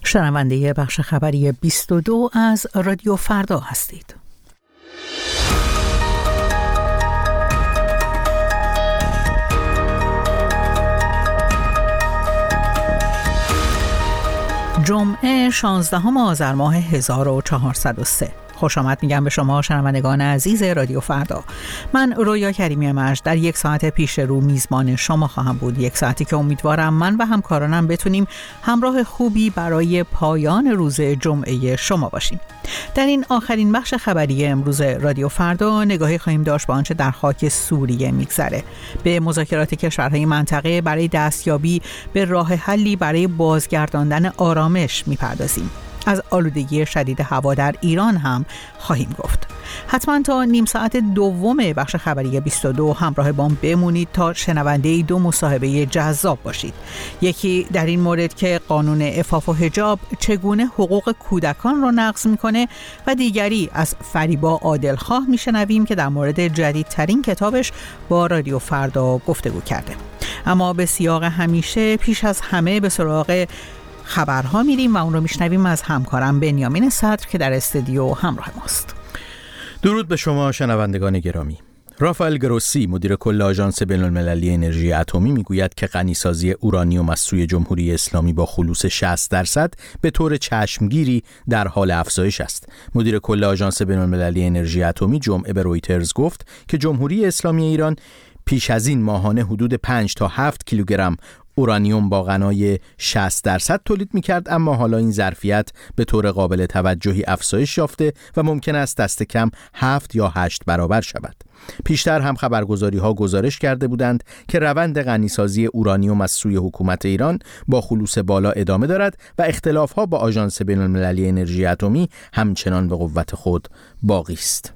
شنونده بخش خبری 22 از رادیو فردا هستید. جمعه 16 آذر ماه 1403. خوش آمد میگم به شما شنوندگان عزیز رادیو فردا. من رویا کریمی مجد در یک ساعت پیش رو میزبان شما خواهم بود. یک ساعتی که امیدوارم من و همکارانم بتونیم همراه خوبی برای پایان روز جمعه شما باشیم. در این آخرین بخش خبری امروز رادیو فردا نگاهی خواهیم داشت به آنچه در خاک سوریه میگذره. به مذاکرات کشورهای منطقه برای دستیابی به راه حلی برای بازگرداندن آرامش میپردازیم. از آلودگی شدید هوا در ایران هم خواهیم گفت. حتما تا نیم ساعت دوم بخش خبری 22 همراه بام بمونید تا شنونده دو مصاحبه جذاب باشید. یکی در این مورد که قانون عفاف و حجاب چگونه حقوق کودکان را نقض میکنه و دیگری از فریبا عادلخواه میشنویم که در مورد جدیدترین کتابش با رادیو فردا گفتگو کرده. اما به سیاق همیشه پیش از همه به سراغ خبرها میریم و اون رو میشنویم از همکارم بنیامین صدر که در استودیو همراه ماست. درود به شما شنوندگان گرامی. رافائل گروسی مدیر کل آژانس بین‌المللی انرژی اتمی میگوید که غنیسازی اورانیوم از سوی جمهوری اسلامی با خلوص 60% به طور چشمگیری در حال افزایش است. مدیر کل آژانس بین‌المللی انرژی اتمی جمعه به رویترز گفت که جمهوری اسلامی ایران پیش از این ماهانه حدود 5 تا 7 کیلوگرم اورانیوم با غنای 60% تولید می‌کرد، اما حالا این ظرفیت به طور قابل توجهی افزایش یافته و ممکن است دست کم 7 یا 8 برابر شود. پیشتر هم خبرگزاری‌ها گزارش کرده بودند که روند غنیسازی اورانیوم از سوی حکومت ایران با خلوص بالا ادامه دارد و اختلاف‌ها با آژانس بین‌المللی انرژی اتمی همچنان به قوت خود باقی است.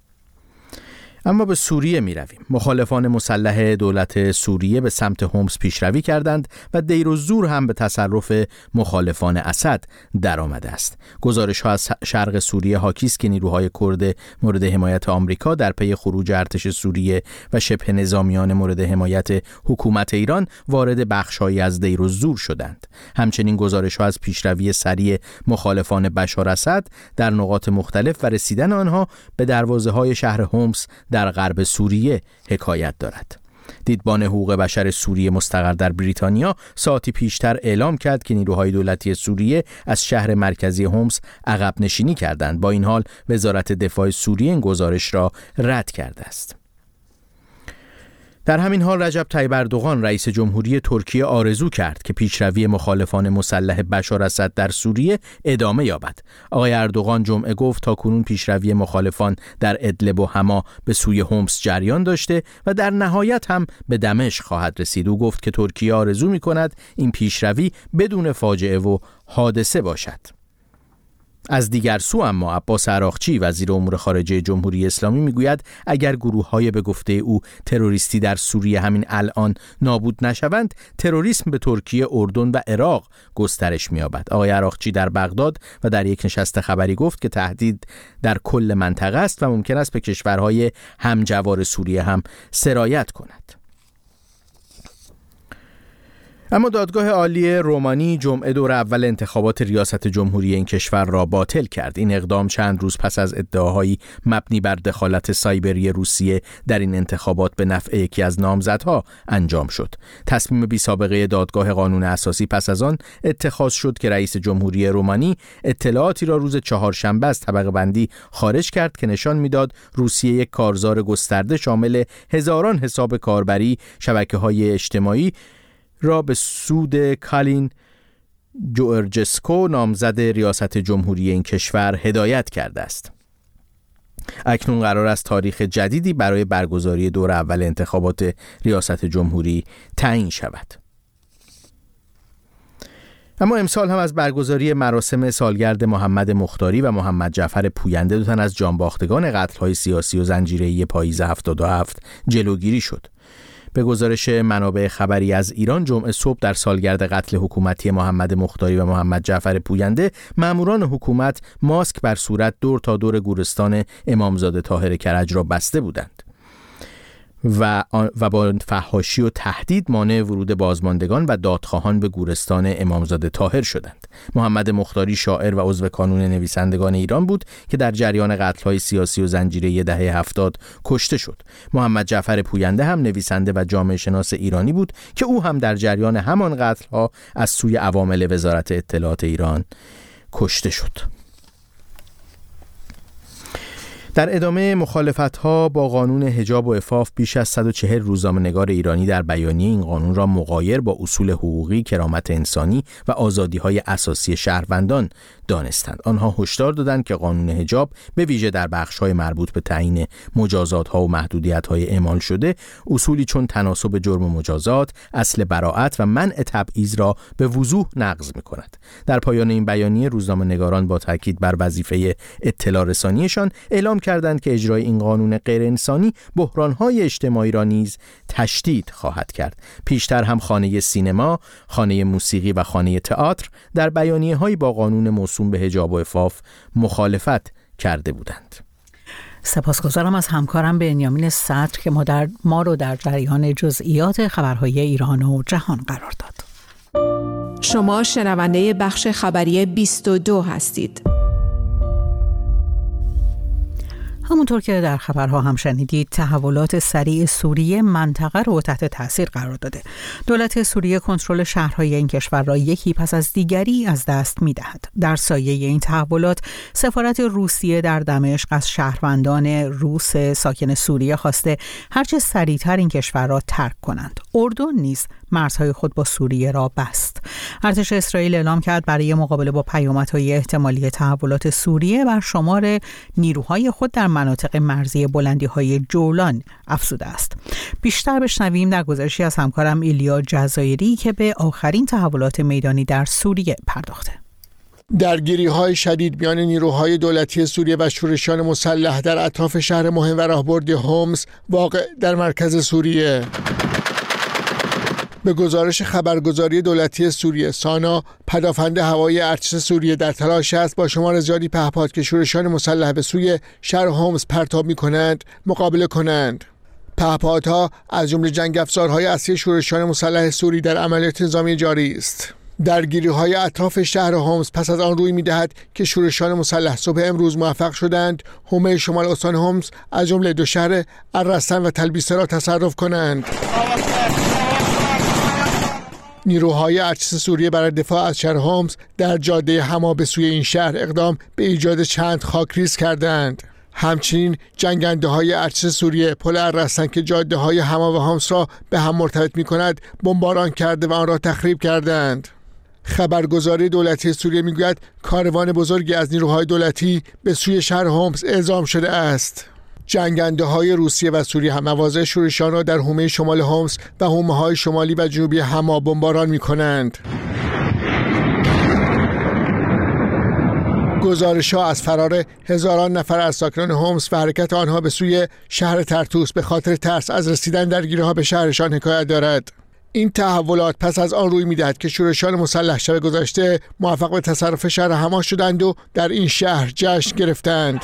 اما به سوریه می رویم. مخالفان مسلح دولت سوریه به سمت حمص پیشروی کردند و دیر الزور هم به تصرف مخالفان اسد در آمده است. گزارش ها از شرق سوریه حاکی است که نیروهای کرد مورد حمایت آمریکا در پی خروج ارتش سوریه و شبه نظامیان مورد حمایت حکومت ایران وارد بخش‌هایی از دیر الزور شدند. همچنین گزارش ها از پیشروی سریع مخالفان بشار اسد در نقاط مختلف و رسیدن آنها به دروازه‌های شهر حمص در غرب سوریه حکایت دارد. دیدبان حقوق بشر سوریه مستقر در بریتانیا ساعتی پیشتر اعلام کرد که نیروهای دولتی سوریه از شهر مرکزی حمص عقب نشینی کردند. با این حال وزارت دفاع سوریه این گزارش را رد کرده است. در همین حال رجب طیب اردوغان رئیس جمهوری ترکیه آرزو کرد که پیشروی مخالفان مسلح بشار اسد در سوریه ادامه یابد. آقای اردوغان جمعه گفت تاکنون پیشروی مخالفان در ادلب و حما به سوی حمص جریان داشته و در نهایت هم به دمشق خواهد رسید. او گفت که ترکیه آرزو می‌کند این پیشروی بدون فاجعه و حادثه باشد. از دیگر سو اما عباس عراقچی وزیر امور خارجه جمهوری اسلامی میگوید اگر گروه‌های به گفته او تروریستی در سوریه همین الان نابود نشوند، تروریسم به ترکیه، اردن و عراق گسترش می‌یابد. آقای عراقچی در بغداد و در یک نشست خبری گفت که تهدید در کل منطقه است و ممکن است به کشورهای همجوار سوریه هم سرایت کند. اما دادگاه عالی رومانی جمعه دور اول انتخابات ریاست جمهوری این کشور را باطل کرد. این اقدام چند روز پس از ادعاهایی مبنی بر دخالت سایبری روسیه در این انتخابات به نفع یکی از نامزدها انجام شد. تصمیم بی سابقه دادگاه قانون اساسی پس از آن اتخاذ شد که رئیس جمهوری رومانی اطلاعاتی را روز چهارشنبه از طبقه بندی خارج کرد که نشان میداد روسیه یک کارزار گسترده شامل هزاران حساب کاربری، شبکه‌های اجتماعی را به سود کالین جورجسکو نامزد ریاست جمهوری این کشور هدایت کرده است. اکنون قرار است تاریخ جدیدی برای برگزاری دور اول انتخابات ریاست جمهوری تعیین شود. اما امسال هم از برگزاری مراسم سالگرد محمد مختاری و محمد جعفر پوینده، دو تن از جانباختگان قتل‌های سیاسی و زنجیره‌ای پاییز 77 جلوگیری شد. به گزارش منابع خبری از ایران جمعه صبح در سالگرد قتل حکومتی محمد مختاری و محمد جعفر پوینده، ماموران حکومت ماسک بر صورت دور تا دور گورستان امامزاده طاهر کرج را بسته بودند و با فحاشی و تهدید مانع ورود بازماندگان و دادخواهان به گورستان امامزاده طاهر شدند. محمد مختاری شاعر و عضو کانون نویسندگان ایران بود که در جریان قتل‌های سیاسی و زنجیره دهه 70 کشته شد. محمد جعفر پوینده هم نویسنده و جامعه شناس ایرانی بود که او هم در جریان همان قتل‌ها از سوی عوامل وزارت اطلاعات ایران کشته شد. در ادامه مخالفت‌ها با قانون حجاب و عفاف بیش از 140 روزنامه‌نگار ایرانی در بیانیه این قانون را مغایر با اصول حقوقی، کرامت انسانی و آزادی‌های اساسی شهروندان دانستند. آنها هشدار دادند که قانون حجاب به ویژه در بخش‌های مربوط به تعیین مجازات‌ها و محدودیت‌های اعمال شده، اصولی چون تناسب جرم و مجازات، اصل براءت و منع تبعیض را به وضوح نقض می‌کند. در پایان این بیانیه روزنامه‌نگاران با تاکید بر وظیفه اطلاع رسانیشان اعلام کردند که اجرای این قانون غیر انسانی بحران‌های اجتماعی را نیز تشدید خواهد کرد. پیشتر هم خانه سینما، خانه موسیقی و خانه تئاتر در بیانیه‌های با قانون موسوم به حجاب و عفاف مخالفت کرده بودند. سپاسگزارم از همکارم بنیامین صدر که ما رو در جریان جزئیات خبرهای ایران و جهان قرار داد. شما شنونده بخش خبری 22 هستید. همونطور که در خبرها هم شنیدید، تحولات سریع سوریه منطقه رو تحت تاثیر قرار داده. دولت سوریه کنترل شهرهای این کشور را یکی پس از دیگری از دست می‌دهد. در سایه این تحولات، سفارت روسیه در دمشق از شهروندان روس ساکن سوریه خواسته هرچه سریعتر این کشور را ترک کنند. اردن نیز مرزهای خود با سوریه را بست. ارتش اسرائیل اعلام کرد برای مقابله با پیامدهای احتمالی تحولات سوریه بر شمار نیروهای خود در مناطق مرزی بلندی‌های جولان افزوده است. بیشتر بشنویم در گزارشی از همکارم ایلیا جزایری که به آخرین تحولات میدانی در سوریه پرداخته. درگیری‌های شدید میان نیروهای دولتی سوریه و شورشیان مسلح در اطراف شهر مهم و راهبرد هومس واقع در مرکز سوریه. به گزارش خبرگزاری دولتی سوریه، سانا، پدافند هوایی ارتش سوریه در تلاش است با شمار زیادی پهپاد که شورشیان مسلح به سوی شهر هومس پرتاب می‌کنند مقابله کنند. پهپادها از جمله جنگ افزارهای اصلی شورشیان مسلح سوری در عملیات نظامی جاری است. درگیری‌های اطراف شهر هومس پس از آن روی می‌دهد که شورشیان مسلح صبح امروز موفق شدند حومه شمال استان هومس از جمله دو شهر الرستن و تلبیسه را تصرف کنند. نیروهای ارتش سوریه برای دفاع از شهر هومس در جاده حما به سوی این شهر اقدام به ایجاد چند خاکریز کردند. همچنین جنگنده‌های ارتش سوریه پل الرستن که جاده‌های حما و هومس را به هم مرتبط می‌کند بمباران کرده و آن را تخریب کردند. خبرگزاری دولتی سوریه می‌گوید کاروان بزرگی از نیروهای دولتی به سوی شهر هومس اعزام شده است. جنگنده‌های روسیه و سوریه هم مواضع شورشیان را در حومه شمال هومس و حومه‌های شمالی و جنوبی حما بمباران می‌کنند. گزارش‌ها از فرار هزاران نفر از ساکنان هومس و حرکت آنها به سوی شهر ترتوس به خاطر ترس از رسیدن درگیری‌ها به شهرشان حکایت دارد. این تحولات پس از آن روی می‌دهد که شورشیان مسلح شب گذشته موفق به تصرف شهر حما شدند و در این شهر جشن گرفتند.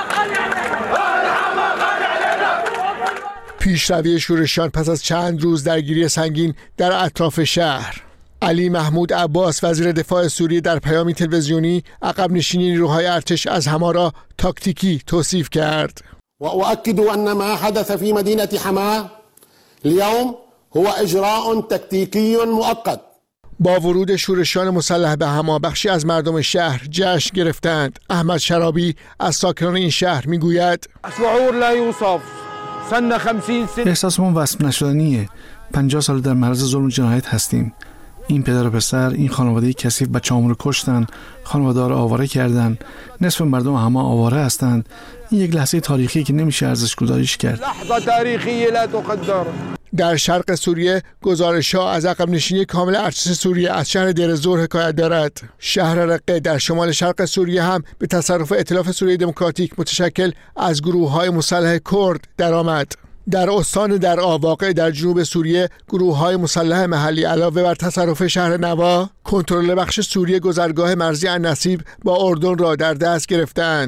پیشروی شورشیان پس از چند روز درگیری سنگین در اطراف شهر. علی محمود عباس وزیر دفاع سوریه در پیامی تلویزیونی عقب نشینی نیروهای ارتش از حما را تاکتیکی توصیف کرد. و اؤكد ان ما حدث في مدينه حما اليوم هو اجراء تكتيكي مؤقت. با ورود شورشیان مسلح به حما بخشی از مردم شهر جشن گرفتند. احمد شرابی از ساکنان این شهر میگوید شعور لا یوصف. احساسمون وصف نشدنیه. 50 سال در معرض ظلم و جنایت هستیم. این پدر و پسر، این خانواده کثیف بچه‌هامون رو کشتن، خانواده رو آواره کردن، نصف مردم همه آواره هستند. این یک لحظه تاریخی که نمیشه ارزش‌گذاریش کرد. لحظه تاریخی لا تقدر. در شرق سوریه گزارش‌ها از عقب نشینی کامل ارتش سوریه از شهر دیر زور حکایت دارد. شهر رقه در شمال شرق سوریه هم به تصرف ائتلاف سوریه دموکراتیک متشکل از گروه‌های مسلح کرد درآمد. در استان درعا واقع در جنوب سوریه گروه‌های مسلح محلی علاوه بر تصرف شهر نوا کنترل بخش سوریه گذرگاه مرزی النصیب با اردن را در دست گرفتند.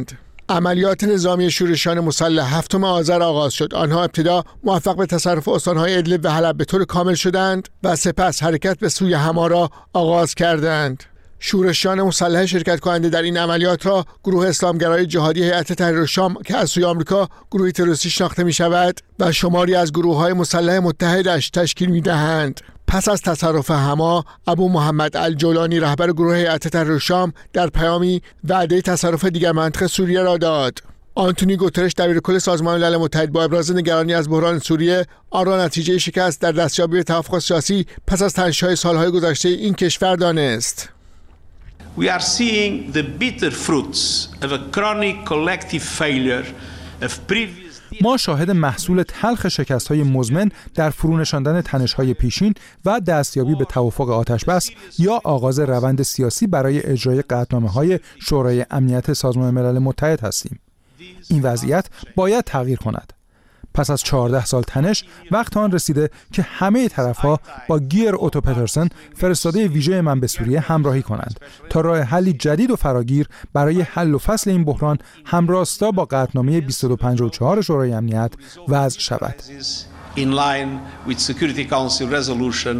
عملیات نظامی شورشیان مسلح 7 آذر آغاز شد. آنها ابتدا موفق به تصرف استان‌های ادلب و حلب به طور کامل شدند و سپس حرکت به سوی حما را آغاز کردند. شورشیان مسلح شرکت کننده در این عملیات را گروه اسلامگرای جهادی هیئت تحریر شام که از سوی آمریکا گروهی تروریستی شناخته می شود و شماری از گروه‌های مسلح متحدش تشکیل می دهند. پس از تصرف حما، ابو محمد الجولانی رهبر گروه هیئت تحریر شام در پیامی وعده تصرف دیگر مناطق سوریه را داد. آنتونی گوترش دبیرکل سازمان ملل متحد با ابراز نگرانی از بحران سوریه آن را نتیجه شکست در دستیابی به توافق سیاسی پس از تنش‌های سالهای گذشته این کشور دانست. We are seeing the bitter fruits of a chronic collective failure of previous. ما شاهد محصول تلخ شکست‌های مزمن در فرونشاندن تنش‌های پیشین و دستیابی به توافق آتش‌بس یا آغاز روند سیاسی برای اجرای قطعنامه‌های شورای امنیت سازمان ملل متحد هستیم. این وضعیت باید تغییر کند. پس از 14 سال تنش وقت آن رسیده که همه طرف‌ها با گیر اوتو پترسن فرستاده ویژه من به سوریه همراهی کنند تا راه حلی جدید و فراگیر برای حل و فصل این بحران همراستا با قطعنامه 2254 شورای امنیت وضع شود. In line with Security Council Resolution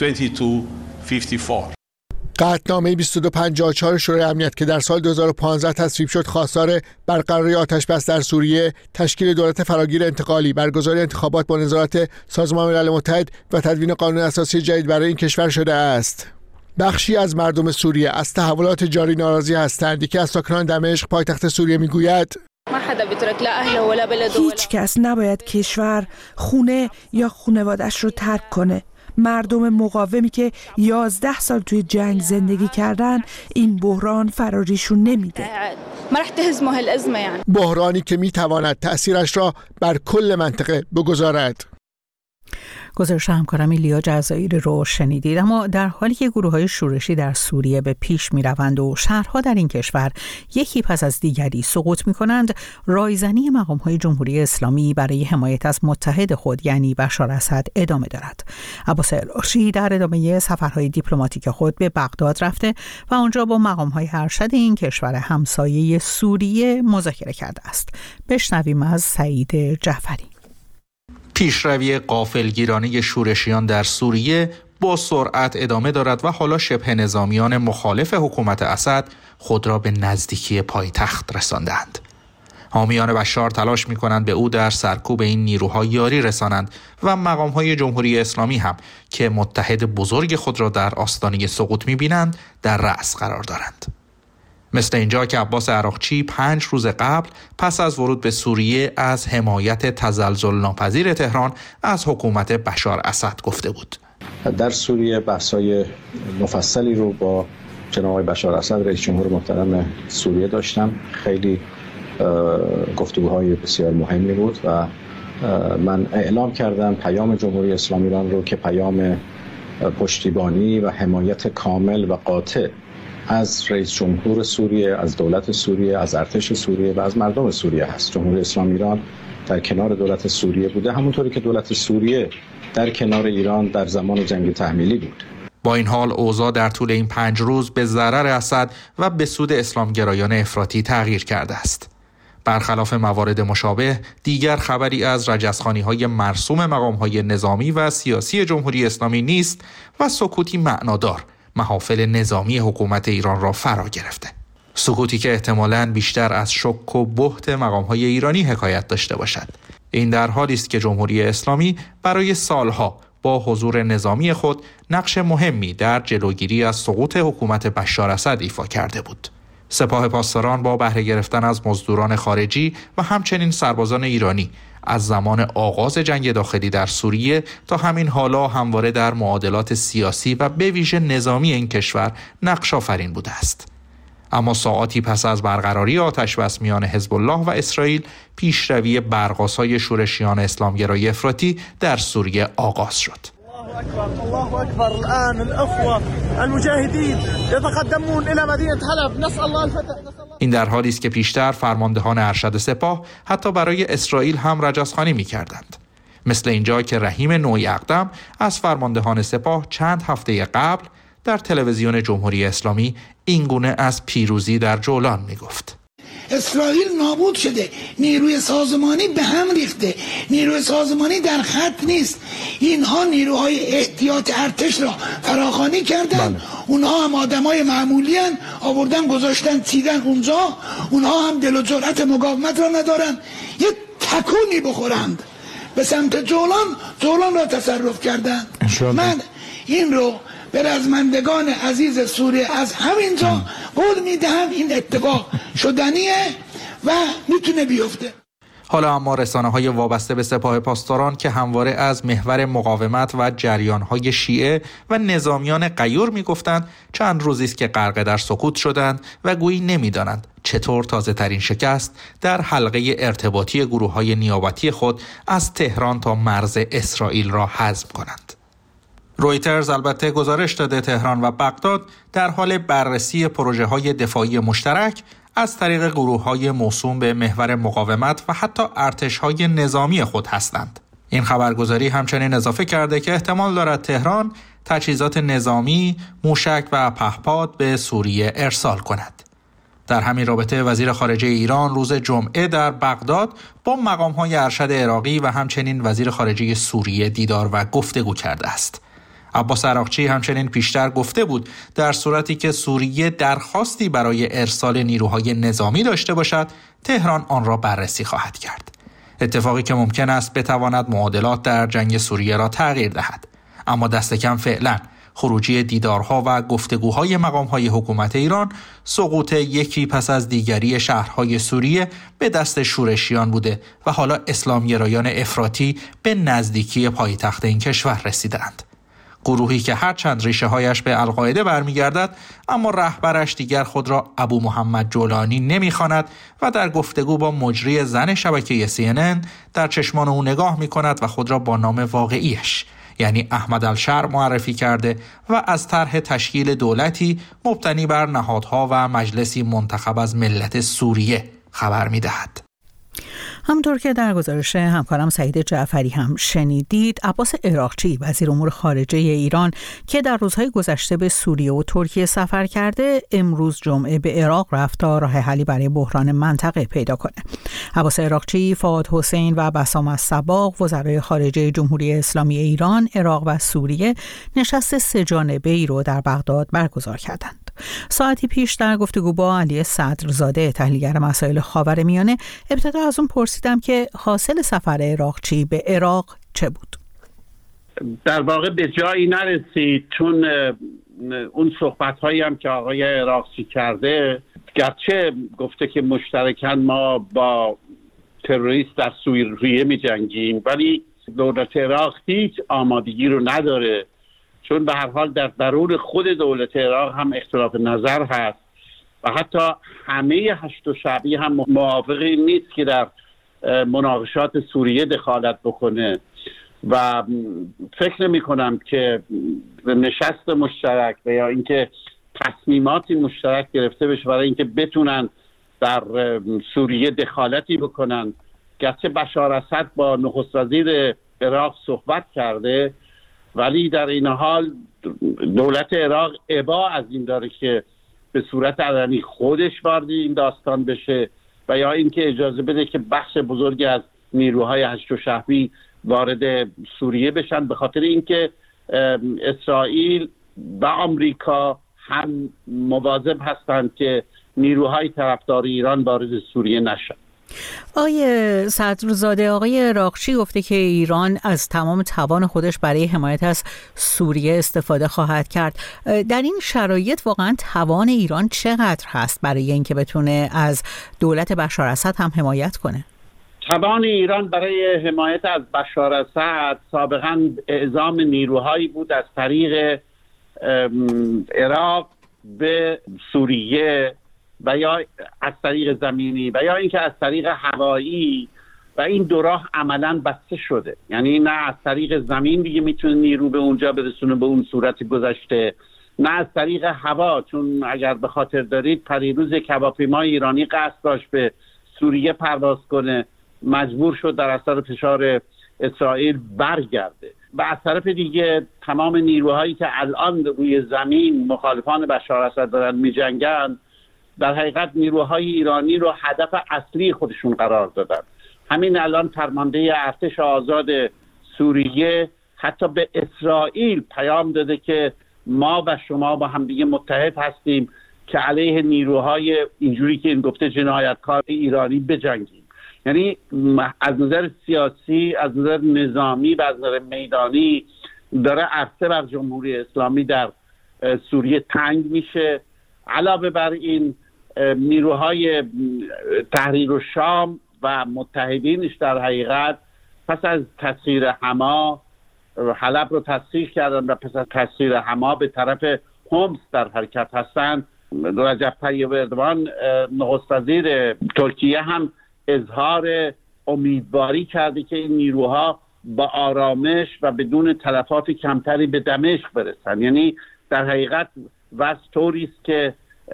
2254. قطعنامه 2254 شورای امنیت که در سال 2015 تصویب شد خواستار برقراری آتش‌بس در سوریه، تشکیل دولت فراگیر انتقالی، برگزاری انتخابات با نظارت سازمان ملل متحد و تدوین قانون اساسی جدید برای این کشور شده است. بخشی از مردم سوریه از تحولات جاری ناراضی هستند. یکی از ساکنان دمشق پایتخت سوریه میگوید هیچ کس نباید کشور، خونه یا خانواده‌اش رو ترک کنه. مردم مقاومی که 11 سال توی جنگ زندگی کردن این بحران فراریشون نمیده. بحرانی که میتواند تأثیرش را بر کل منطقه بگذارد. گزارش همکارم ایلیا جزایری رو شنیدید. اما در حالی که گروه‌های شورشی در سوریه به پیش می‌روند و شهرها در این کشور یکی پس از دیگری سقوط می‌کنند، رایزنی مقام‌های جمهوری اسلامی برای حمایت از متحد خود یعنی بشار اسد ادامه دارد. عباس العاشی در ادامه سفرهای دیپلماتیک خود به بغداد رفته و آنجا با مقام‌های ارشد این کشور همسایه سوریه مذاکره کرده است. بشنویم از سعید جعفری. پیشروی غافلگیرانه شورشیان در سوریه با سرعت ادامه دارد و حالا شبه نظامیان مخالف حکومت اسد خود را به نزدیکی پایتخت رساندند. حامیان بشار تلاش می‌کنند به او در سرکوب این نیروها یاری رسانند و مقام‌های جمهوری اسلامی هم که متحد بزرگ خود را در آستانه سقوط می‌بینند در رأس قرار دارند. مثل اینجا که عباس عراقچی 5 روز قبل پس از ورود به سوریه از حمایت تزلزل ناپذیر تهران از حکومت بشار اسد گفته بود. در سوریه بحث‌های مفصلی رو با جناب آقای بشار اسد رئیس جمهور محترم سوریه داشتم. خیلی گفتگوهای بسیار مهمی بود و من اعلام کردم پیام جمهوری اسلامی ایران رو که پیام پشتیبانی و حمایت کامل و قاطع از رئیس جمهور سوریه، از دولت سوریه، از ارتش سوریه و از مردم سوریه هست. جمهوری اسلامی ایران در کنار دولت سوریه بوده، همونطوری که دولت سوریه در کنار ایران در زمان جنگ تحمیلی بود. با این حال اوضاع در طول این 5 روز به ضرر اسد و به سود اسلامگرایان افراطی تغییر کرده است. برخلاف موارد مشابه، دیگر خبری از رجزخوانی‌های مرسوم مقام‌های نظامی و سیاسی جمهوری اسلامی نیست و سکوتی معنادار محافل نظامی حکومت ایران را فرا گرفته. سکوتی که احتمالاً بیشتر از شک و بهت مقام‌های ایرانی حکایت داشته باشد. این در حالی است که جمهوری اسلامی برای سالها با حضور نظامی خود نقش مهمی در جلوگیری از سقوط حکومت بشار اسد ایفا کرده بود. سپاه پاسداران با بهره گرفتن از مزدوران خارجی و همچنین سربازان ایرانی از زمان آغاز جنگ داخلی در سوریه تا همین حالا همواره در معادلات سیاسی و به ویژه نظامی این کشور نقش آفرین بوده است. اما ساعاتی پس از برقراری آتش‌بس میان حزب الله و اسرائیل، پیشروی برق‌آسای شورشیان اسلامگرای افراطی در سوریه آغاز شد. الله اکبر. الان الاخوه المجاهدین يتقدمون الى مدينه حلب. نسال الله الفتح. این در حالی است که پیشتر فرماندهان ارشد سپاه حتی برای اسرائیل هم رجزخوانی می‌کردند. مثل اینجا که رحیم نوعی اقدم از فرماندهان سپاه چند هفته قبل در تلویزیون جمهوری اسلامی اینگونه از پیروزی در جولان می‌گفت. اسرائیل نابود شده، نیروی سازمانی به هم ریخته، نیروی سازمانی در خط نیست. اینها نیروهای احتیاط ارتش را فراخوانی کردن. اونها هم آدمای معمولی هن، آوردن گذاشتن چیدن اونجا. اونها هم دل و جرأت مقاومت را ندارن، یه تکونی بخورند به سمت جولان را تصرف کردن. من این رو به رزمندگان عزیز سوریه از همینجا قول میدهم این اتفاق شدنیه و میتونه بیفته. حالا اما رسانه‌های وابسته به سپاه پاسداران که همواره از محور مقاومت و جریان‌های شیعه و نظامیان غیور می‌گفتند چند روزی است که غرق در سکوت شدند و گویی نمی‌دانند چطور تازه‌ترین شکست در حلقه ارتباطی گروه‌های نیابتی خود از تهران تا مرز اسرائیل را هضم کنند. رویترز البته گزارش داده تهران و بغداد در حال بررسی پروژه‌های دفاعی مشترک از طریق گروه‌های موسوم به محور مقاومت و حتی ارتش‌های نظامی خود هستند. این خبرگزاری همچنین اضافه کرده که احتمال دارد تهران تجهیزات نظامی، موشک و پهپاد به سوریه ارسال کند. در همین رابطه وزیر خارجه ایران روز جمعه در بغداد با مقام‌های ارشد عراقی و همچنین وزیر خارجه سوریه دیدار و گفتگو کرده است. عباس عراقچی همچنین پیشتر گفته بود در صورتی که سوریه درخواستی برای ارسال نیروهای نظامی داشته باشد، تهران آن را بررسی خواهد کرد. اتفاقی که ممکن است بتواند معادلات در جنگ سوریه را تغییر دهد. اما دست کم فعلا خروجی دیدارها و گفتگوهای مقامهای حکومت ایران سقوط یکی پس از دیگری شهرهای سوریه به دست شورشیان بوده و حالا اسلامگرایان افراطی به نزدیکی پایتخت این کشور رسیدند. گروهی که هرچند ریشه هایش به القاعده برمیگردد اما رهبرش دیگر خود را ابو محمد جولانی نمیخواند و در گفتگو با مجری زن شبکه CNN در چشمان او نگاه میکند و خود را با نام واقعیش یعنی احمد الشرع معرفی کرده و از طرح تشکیل دولتی مبتنی بر نهادها و مجلسی منتخب از ملت سوریه خبر میدهد. همونطور که در گزارش همکارم سعید جعفری هم شنیدید، عباس عراقچی وزیر امور خارجه ایران که در روزهای گذشته به سوریه و ترکیه سفر کرده، امروز جمعه به عراق رفت تا راه حلی برای بحران منطقه پیدا کنه. عباس عراقچی، فؤاد حسین و بسام الصباغ وزرای خارجه جمهوری اسلامی ایران، عراق و سوریه نشست سه‌جانبه‌ای رو در بغداد برگزار کردند. ساعتی پیش در گفتگو با علی صدرزاده تحلیلگر مسائل خاورمیانه ابتدا از اون پرسیدم که حاصل سفر عراقچی به عراق چه بود؟ در واقع به جایی نرسید، چون اون صحبت‌هایی هم که آقای عراقچی کرده، گرچه گفته که مشترکاً ما با تروریست در سوریه می‌جنگیم، ولی دولت عراق هیچ آمادگی رو نداره، چون به هر حال در درون خود دولت عراق هم اختلاف نظر هست و حتی همه هشت شعبی هم موافقی نیست که در مناقشات سوریه دخالت بکنه و فکر نمی کنم که نشست مشترک و یا اینکه تصمیماتی مشترک گرفته بشه برای اینکه بتونن در سوریه دخالتی بکنن. گرچه بشار اسد با نخست وزیر عراق صحبت کرده، ولی در این حال دولت عراق ابا از این داره که به صورت علنی خودش وارد این داستان بشه و یا اینکه اجازه بده که بخش بزرگی از نیروهای هشت شهری وارد سوریه بشن، به خاطر اینکه اسرائیل و آمریکا هم مواظب هستند که نیروهای طرفدار ایران وارد سوریه نشن. آقای صدرزاده، آقای عراقچی گفته که ایران از تمام توان خودش برای حمایت از سوریه استفاده خواهد کرد. در این شرایط واقعا توان ایران چقدر هست برای اینکه بتونه از دولت بشار اسد هم حمایت کنه؟ توان ایران برای حمایت از بشار اسد سابقاً اعزام نیروهایی بود از طریق عراق به سوریه و یا از طریق زمینی و یا اینکه از طریق هوایی، و این دو راه عملاً بسته شده. یعنی نه از طریق زمین دیگه میتونه نیرو به اونجا برسونه به اون صورت گذشته، نه از طریق هوا، چون اگر به خاطر دارید پریروز یک هواپیمای ایرانی قصد داشت به سوریه پرواز کنه، مجبور شد در اثر فشار اسرائیل برگرده. و از طرف دیگه تمام نیروهایی که الان روی زمین مخالفان بشار اسد دارن میجنگن در حقیقت نیروهای ایرانی رو هدف اصلی خودشون قرار دادن. همین الان فرمانده ارتش آزاد سوریه حتی به اسرائیل پیام داده که ما و شما با هم دیگه متحد هستیم که علیه نیروهای اینجوری که این گفته جنایتکار ایرانی بجنگیم. یعنی از نظر سیاسی، از نظر نظامی و از نظر میدانی داره عرصه بر جمهوری اسلامی در سوریه تنگ میشه. علاوه بر این نیروهای تحریر الشام و متحدینش در حقیقت پس از تسخیر حما حلب رو تسخیر کردن و پس از تسخیر حما به طرف حمص در حرکت هستند. رجب طیب اردوان نخست وزیر ترکیه هم اظهار امیدواری کرده که این نیروها با آرامش و بدون تلفات کمتری به دمشق برسن. یعنی در حقیقت وضع طوری است که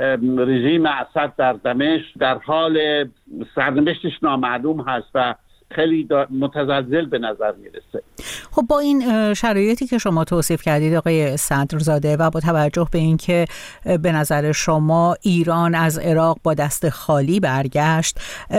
رژیم اسد در دمشق در حال سرنوشتش نامعلوم هست و خیلی متزلزل به نظر میرسه. خب با این شرایطی که شما توصیف کردید آقای صدرزاده و با توجه به اینکه به نظر شما ایران از عراق با دست خالی برگشت،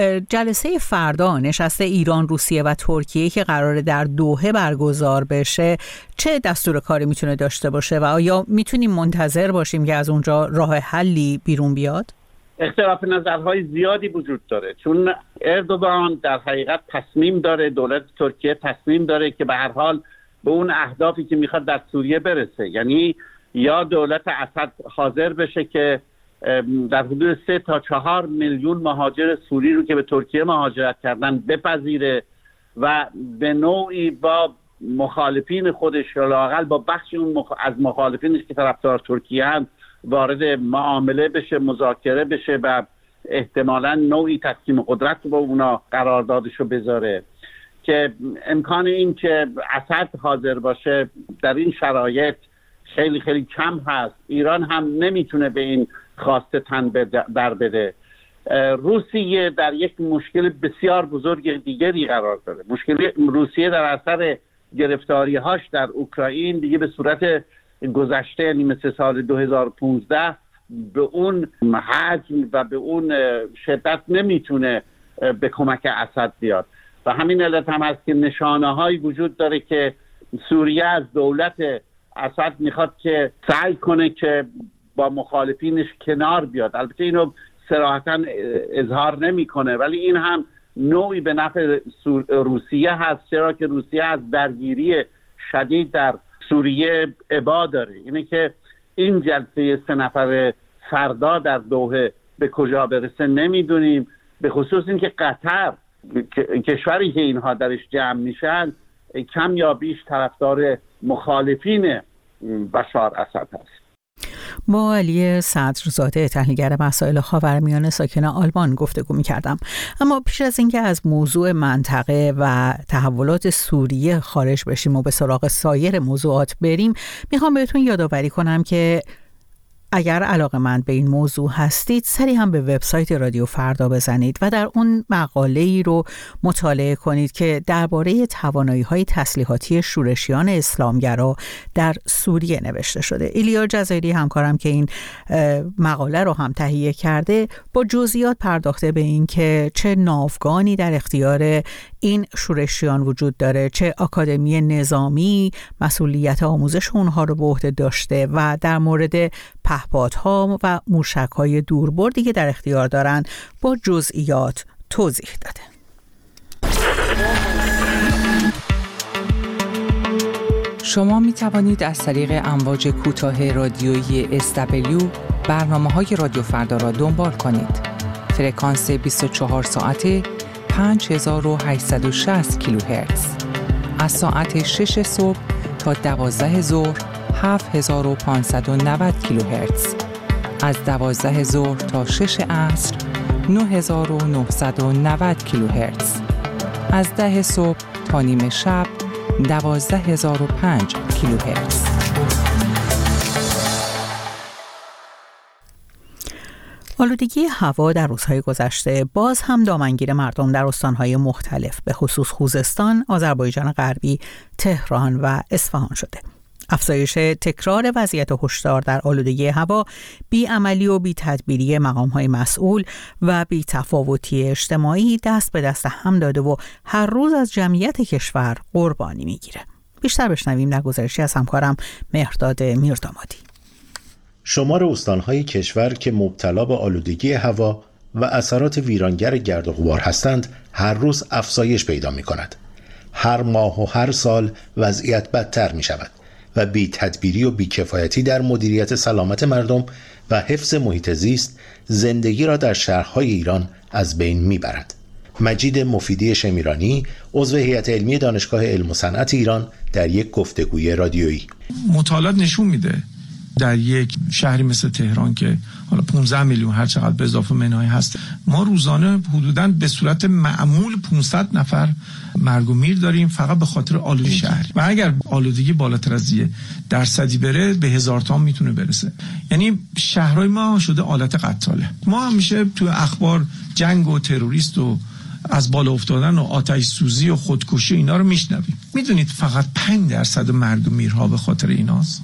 جلسه فردا نشست ایران، روسیه و ترکیه که قراره در دوحه برگزار بشه چه دستور کاری میتونه داشته باشه و آیا میتونیم منتظر باشیم که از اونجا راه حلی بیرون بیاد؟ اختلاف نظرهای زیادی وجود داره، چون اردوغان در حقیقت تصمیم داره، دولت ترکیه تصمیم داره که به هر حال به اون اهدافی که میخواد در سوریه برسه، یعنی یا دولت اسد حاضر بشه که در حدود 3 تا 4 میلیون مهاجر سوری رو که به ترکیه مهاجرت کردن بپذیره و به نوعی با مخالفین خودش یا لااقل با بخشی از مخالفینش که طرفدار ترکیه هستند وارد معامله بشه، مذاکره بشه و احتمالاً نوعی تقسیم قدرت با اونا قراردادشو بذاره که امکان این که اسد حاضر باشه در این شرایط خیلی خیلی کم هست. ایران هم نمیتونه به این خواسته تن در بده. روسیه در یک مشکل بسیار بزرگ دیگری قرار داره. مشکل روسیه در اثر گرفتاری‌هاش در اوکراین دیگه به صورت گذشته، یعنی مثل سال 2015 به اون حجم و به اون شدت نمیتونه به کمک اسد بیاد و همین علت هم هست که نشانه‌هایی وجود داره که سوریه از دولت اسد میخواد که سعی کنه که با مخالفینش کنار بیاد. البته اینو صراحتاً اظهار نمیکنه، ولی این هم نوعی به نفع روسیه هست، چرا که روسیه از درگیری شدید در سوریه ابا داره. اینه که این جلسه 3 نفره فردا در دوحه به کجا برسه نمیدونیم، به خصوص این که قطر کشوری که اینها درش جمع میشن کم یا بیش طرفدار مخالفین بشار اسد هست. با علی صدرزاده تحلیلگر مسائل خاورمیانه ساکن آلمان گفتگو می‌کردم. اما پیش از اینکه از موضوع منطقه و تحولات سوریه خارج بشیم و به سراغ سایر موضوعات بریم، میخوام بهتون یادآوری کنم که اگر علاقه‌مند به این موضوع هستید سری هم به وبسایت رادیو فردا بزنید و در اون مقاله‌ای رو مطالعه کنید که درباره توانایی‌های تسلیحاتی شورشیان اسلامگرا در سوریه نوشته شده. ایلیا جزایری همکارم که این مقاله رو هم تهیه کرده با جزئیات پرداخته به این که چه ناوگانی در اختیار این شورشیان وجود داره، چه آکادمی نظامی مسئولیت آموزش اونها رو به عهده داشته و در مورد پهپادها و موشک‌های دوربردی که در اختیار دارن با جزئیات توضیح داده. شما می توانید از طریق امواج کوتاه رادیویی SW برنامه‌های رادیو فردا را دنبال کنید. فرکانس 24 ساعته 5860 کیلوهرتز. از ساعت 6 صبح تا 12 ظهر 7590 کیلوهرتز. از 12 ظهر تا 6 عصر 9990 کیلوهرتز. از 10 صبح تا نیم شب 12005 کیلوهرتز. آلودگی هوا در روزهای گذشته باز هم دامنگیر مردم در استانهای مختلف به خصوص خوزستان، آذربایجان غربی، تهران و اصفهان شده. افزایش تکرار وضعیت هشدار در آلودگی هوا، بی‌عملی و بی‌تدبیری مقام‌های مسئول و بی‌تفاوتی اجتماعی دست به دست هم داده و هر روز از جمعیت کشور قربانی میگیره. بیشتر بشنویم در گزارشی از همکارم مهرداد میردامادی. شمار استان‌های کشور که مبتلا به آلودگی هوا و اثرات ویرانگر گرد و غبار هستند هر روز افزایش پیدا می‌کند. هر ماه و هر سال وضعیت بدتر می‌شود و بی تدبیری و بی کفایتی در مدیریت سلامت مردم و حفظ محیط زیست زندگی را در شهرهای ایران از بین میبرد. مجید مفیدی شمیرانی، عضو هیئت علمی دانشگاه علم و صنعت ایران، در یک گفتگوی رادیویی: مطالعات نشون میده در یک شهری مثل تهران که حالا 15 میلیون هر چقدر به اضافه منهای هست، ما روزانه حدوداً به صورت معمول 500 نفر مرگ و میر داریم فقط به خاطر آلودگی شهر. و اگر آلودگی بالاتر از 1% بره به 1000 تا میتونه برسه. یعنی شهرهای ما شده آلت قتاله. ما همیشه تو اخبار جنگ و تروریست و از بالا افتادن و آتش سوزی و خودکشی اینا رو میشنویم. میدونید فقط 5% مرگ و میرها به خاطر ایناست.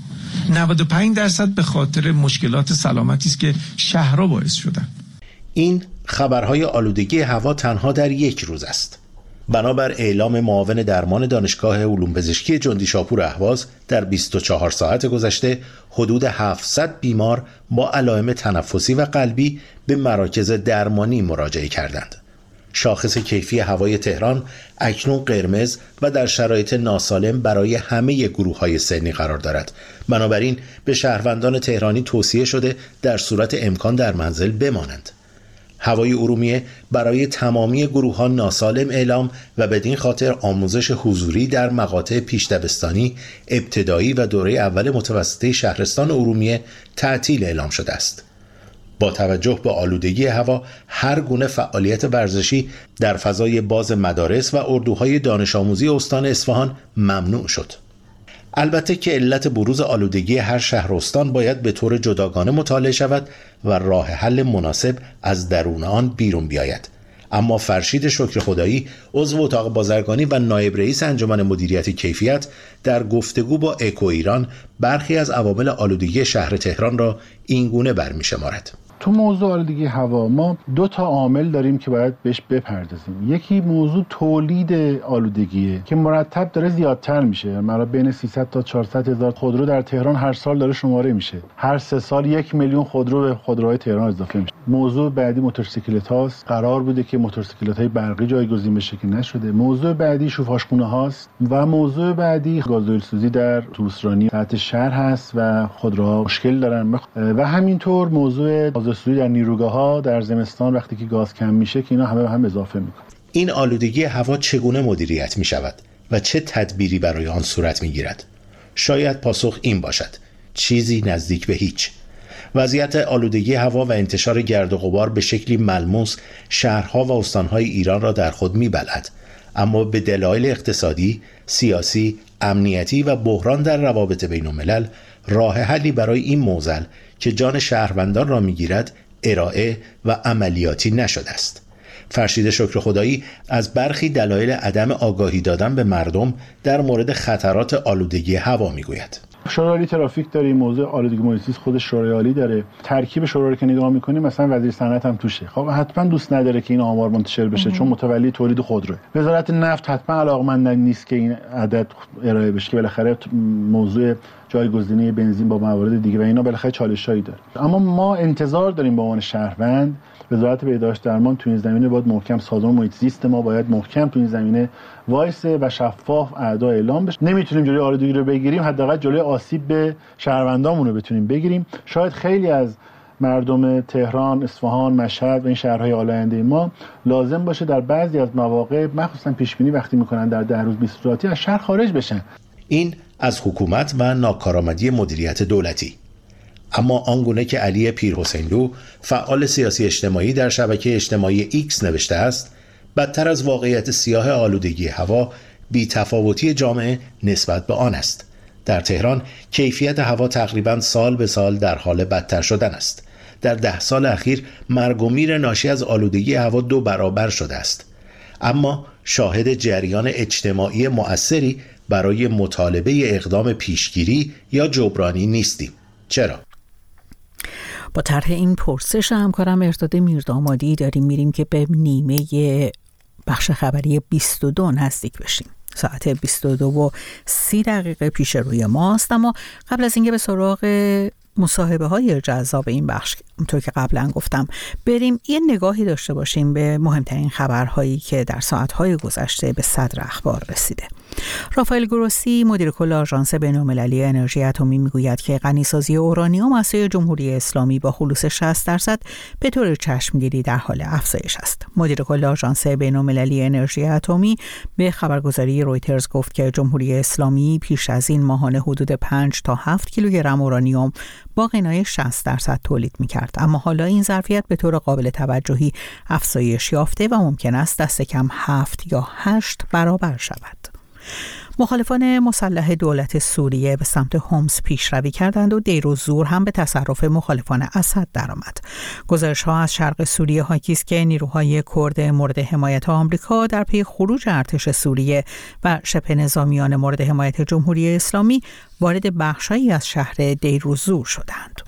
95% به خاطر مشکلات سلامتی است که شهرها باعث شدن. این خبرهای آلودگی هوا تنها در یک روز است. بنابر اعلام معاون درمان دانشگاه علوم پزشکی جندی شاپور اهواز، در 24 ساعت گذشته حدود 700 بیمار با علائم تنفسی و قلبی به مراکز درمانی مراجعه کردند. شاخص کیفی هوای تهران اکنون قرمز و در شرایط ناسالم برای همه گروه‌های سنی قرار دارد. بنابراین به شهروندان تهرانی توصیه شده در صورت امکان در منزل بمانند. هوای ارومیه برای تمامی گروه‌ها ناسالم اعلام و بدین خاطر آموزش حضوری در مقاطع پیش‌دبستانی، ابتدایی و دوره اول متوسطه شهرستان ارومیه تعطیل اعلام شده است. با توجه به آلودگی هوا، هر گونه فعالیت ورزشی در فضای باز مدارس و اردوهای دانش آموزی استان اصفهان ممنوع شد. البته که علت بروز آلودگی هر شهر و استان باید به طور جداگانه مطالعه شود و راه حل مناسب از درون آن بیرون بیاید. اما فرشید شکر خدایی، عضو اتاق بازرگانی و نایب رئیس انجمن مدیریت کیفیت، در گفتگو با اکو ایران برخی از عوامل آلودگی شهر تهران را اینگونه برمی‌شمارد. تو موضوع آلودگی هوا ما 2 تا عامل داریم که باید بهش بپردازیم. یکی موضوع تولید آلودگیه که مرتب داره زیادتر میشه. مثلا بین 300 تا 400 هزار خودرو در تهران هر سال داره شماره میشه. هر 3 سال 1 میلیون خودرو به خودروهای تهران اضافه میشه. موضوع بعدی موتورسیکلت هاست. قرار بوده که موتورسیکلت های برقی جایگزین بشه که نشده. موضوع بعدی شوفاژخونه هاست و موضوع بعدی گازوئیل سوزی در اتوبوسرانی سطح شهر هست و خودروها مشکل دارن و همینطور موضوع گازوئیل در نیروگاه‌ها در زمستان وقتی که گاز کم میشه که اینا همه به هم اضافه میکنه. این آلودگی هوا چگونه مدیریت میشود و چه تدبیری برای آن صورت میگیرد؟ شاید پاسخ این باشد: چیزی نزدیک به هیچ. وضعیت آلودگی هوا و انتشار گرد و غبار به شکلی ملموس شهرها و استانهای ایران را در خود میبلعد، اما به دلایل اقتصادی، سیاسی، امنیتی و بحران در روابط بین الملل راه حلی برای این معضل که جان شهروندان را میگیرد ارائه و عملیاتی نشده است. فرشید شکر خدایی از برخی دلایل عدم آگاهی دادن به مردم در مورد خطرات آلودگی هوا میگوید. شورای عالی ترافیک داره، موضوع آلودگی محیط زیست خود شورای عالی داره. ترکیب شورا رو که نگاه می‌کنیم مثلا وزیر صنعت هم توشه. خب حتما دوست نداره که این آمار منتشر بشه چون متولی تولید خودروه. وزارت نفت حتما علاقمند نیست که این عدد ارائه بشه که بالاخره موضوع جایگزینی بنزین با موارد دیگه و اینا بالاخره چالشایی داره. اما ما انتظار داریم به عنوان شهروند وزارت بهداشت درمان تو این زمینه باید محکم، سازمان محیط زیست ما باید محکم تو این زمینه وایسه و شفاف اعضا اعلام بشه. نمیتونیم جلوی آلودگی رو بگیریم، حداقل جلوی آسیب به شهروندامون رو بتونیم بگیریم. شاید خیلی از مردم تهران، اصفهان، مشهد و این شهرهای آلاینده ما لازم باشه در بعضی از مواقع مخصوصا پیش بینی وقتی میکنن در 10 روز 20 روزی از شهر خارج بشن. این از حکومت و ناکارآمدی مدیریت دولتی. اما آنگونه که علی پیرحسینلو، فعال سیاسی اجتماعی، در شبکه اجتماعی ایکس نوشته است، بدتر از واقعیت سیاه آلودگی هوا بی‌تفاوتی جامعه نسبت به آن است. در تهران کیفیت هوا تقریباً سال به سال در حال بدتر شدن است. در 10 سال اخیر مرگ و میر ناشی از آلودگی هوا 2 برابر شده است. اما شاهد جریان اجتماعی مؤثری برای مطالبه اقدام پیشگیری یا جبرانی نیستیم. چرا؟ با طرح این پرسش همکارم ارداد میردامادی داریم میریم که به نیمه بخش خبری 22 نزدیک بشیم. ساعت 22:30 پیش روی ماست، اما قبل از اینکه به سراغ مصاحبه های جذاب این بخش اونطور که قبلا گفتم بریم یه نگاهی داشته باشیم به مهمترین خبرهایی که در ساعتهای گذشته به صدر اخبار رسیده. رافائل گروسی مدیر کل آژانس بین‌المللی انرژی اتمی میگوید که غنیسازی اورانیوم از سوی جمهوری اسلامی با خلوص 60% به طور چشمگیری در حال افزایش است. مدیر کل آژانس بین‌المللی انرژی اتمی به خبرگزاری رویترز گفت که جمهوری اسلامی پیش از این ماهانه حدود 5 تا 7 کیلوگرم اورانیوم با غنای 60% تولید می‌کرد، اما حالا این ظرفیت به طور قابل توجهی افزایش یافته و ممکن است دست کم 7 یا 8 برابر شود. مخالفان مسلح دولت سوریه به سمت حمص پیشروی کردند و دیر و زور هم به تصرف مخالفان اسد درآمد. گزارش‌ها از شرق سوریه حاکی است که نیروهای کرد مورد حمایت آمریکا در پی خروج ارتش سوریه و شبه نظامیان مورد حمایت جمهوری اسلامی وارد بخش‌هایی از شهر دیر و زور شدند.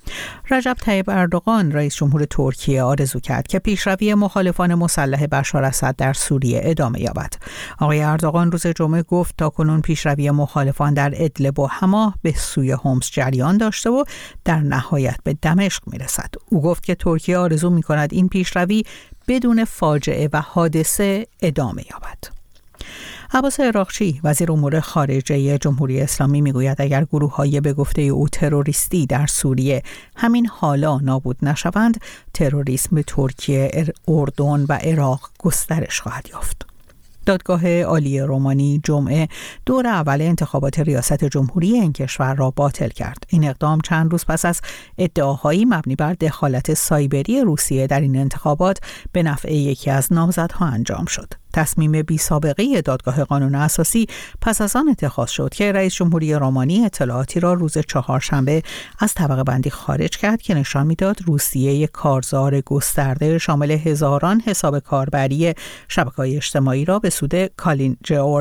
رجب طیب اردوغان رئیس جمهور ترکیه آرزو کرد که پیشروی مخالفان مسلح بشار اسد در سوریه ادامه یابد. آقای اردوغان روز جمعه گفت تاکنون پیشروی مخالفان در ادلب و حما به سوی حمص جریان داشته و در نهایت به دمشق میرسد. او گفت که ترکیه آرزو می‌کند این پیشروی بدون فاجعه و حادثه ادامه یابد. عباس عراقچی وزیر امور خارجه جمهوری اسلامی میگوید اگر گروه‌های به گفته او تروریستی در سوریه همین حالا نابود نشوند، تروریسم به ترکیه، اردن و عراق گسترش خواهد یافت. دادگاه عالی رومانی جمعه دور اول انتخابات ریاست جمهوری این کشور را باطل کرد. این اقدام چند روز پس از ادعاهایی مبنی بر دخالت سایبری روسیه در این انتخابات به نفع یکی از نامزدها انجام شد. تصمیم بی سابقه دادگاه قانون اساسی پس از آن اتخاذ شد که رئیس جمهوری رومانی اطلاعاتی را روز چهارشنبه از طبقه بندی خارج کرد که نشان میداد روسیه یک کارزار گسترده شامل هزاران حساب کاربری شبکه‌های اجتماعی را به سود کالین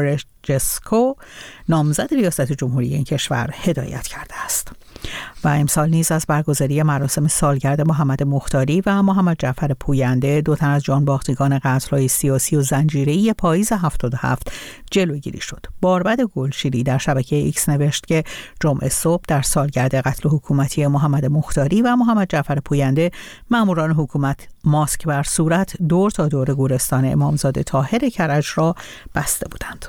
جورجسکو نامزد ریاست جمهوری این کشور هدایت کرده است. و امسال نیز از برگزاری مراسم سالگرد محمد مختاری و محمد جعفر پوینده، دو تن از جانباختگان قتل‌های سیاسی و زنجیره‌ای پاییز 77 جلوگیری شد. باربد گلشیری در شبکه ایکس نوشت که جمعه صبح در سالگرد قتل حکومتی محمد مختاری و محمد جعفر پوینده ماموران حکومت ماسک بر صورت دور تا دور گورستان امامزاده طاهر کرج را بسته بودند.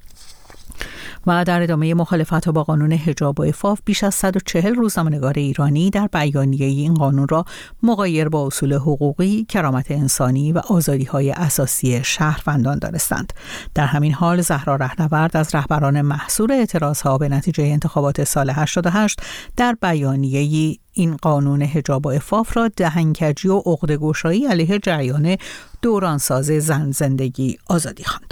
و در ادامه مخالفت با قانون حجاب و عفاف بیش از 140 روزنامه‌نگار ایرانی در بیانیه این قانون را مغایر با اصول حقوقی، کرامت انسانی و آزادی‌های اساسی شهروندان دانستند. در همین حال زهرا رهنورد از رهبران محصور اعتراضها به نتیجه انتخابات سال 88 در بیانیه این قانون حجاب و عفاف را دهنکجی و عقده‌گشایی علیه جریان دورانساز زن زندگی آزادی خواند.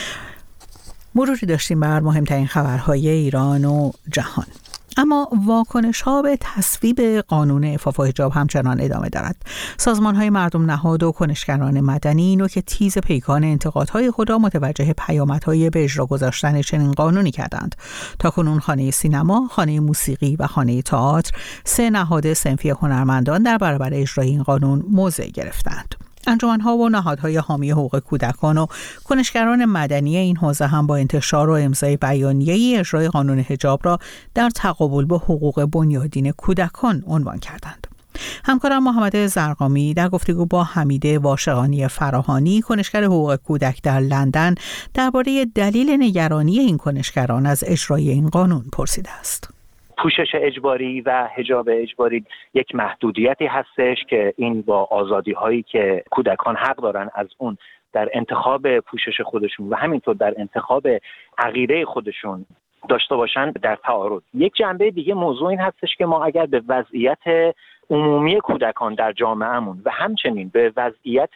مروری داشتیم بر مهمترین خبرهای ایران و جهان. اما واکنش‌ها به تصویب قانون عفاف و حجاب همچنان ادامه دارد. سازمان‌های مردم نهاد و کنشگران مدنی نوک تیز پیکان انتقادهای خود را متوجه پیامدهای به اجرا گذاشتن چنین قانونی کردند. تاکنون خانه سینما، خانه موسیقی و خانه تئاتر، 3 نهاد صنفی هنرمندان در برابر اجرای این قانون موضع گرفتند. انجمن‌ها و نهادهای حامی حقوق کودکان و کنشگران مدنی این حوزه هم با انتشار و امضای بیانیه‌ای اجرای قانون حجاب را در تقابل با حقوق بنیادین کودکان عنوان کردند. همکارم محمد زرقامی در گفتگو با حمیده واشقانی فراهانی، کنشگر حقوق کودک در لندن، درباره دلیل نگرانی این کنشگران از اجرای این قانون پرسیده است. پوشش اجباری و حجاب اجباری یک محدودیتی هستش که این با آزادی هایی که کودکان حق دارن از اون در انتخاب پوشش خودشون و همینطور در انتخاب عقیده خودشون داشته باشن در تعارض. یک جنبه دیگه موضوع این هستش که ما اگر به وضعیت عمومی کودکان در جامعهمون و همچنین به وضعیت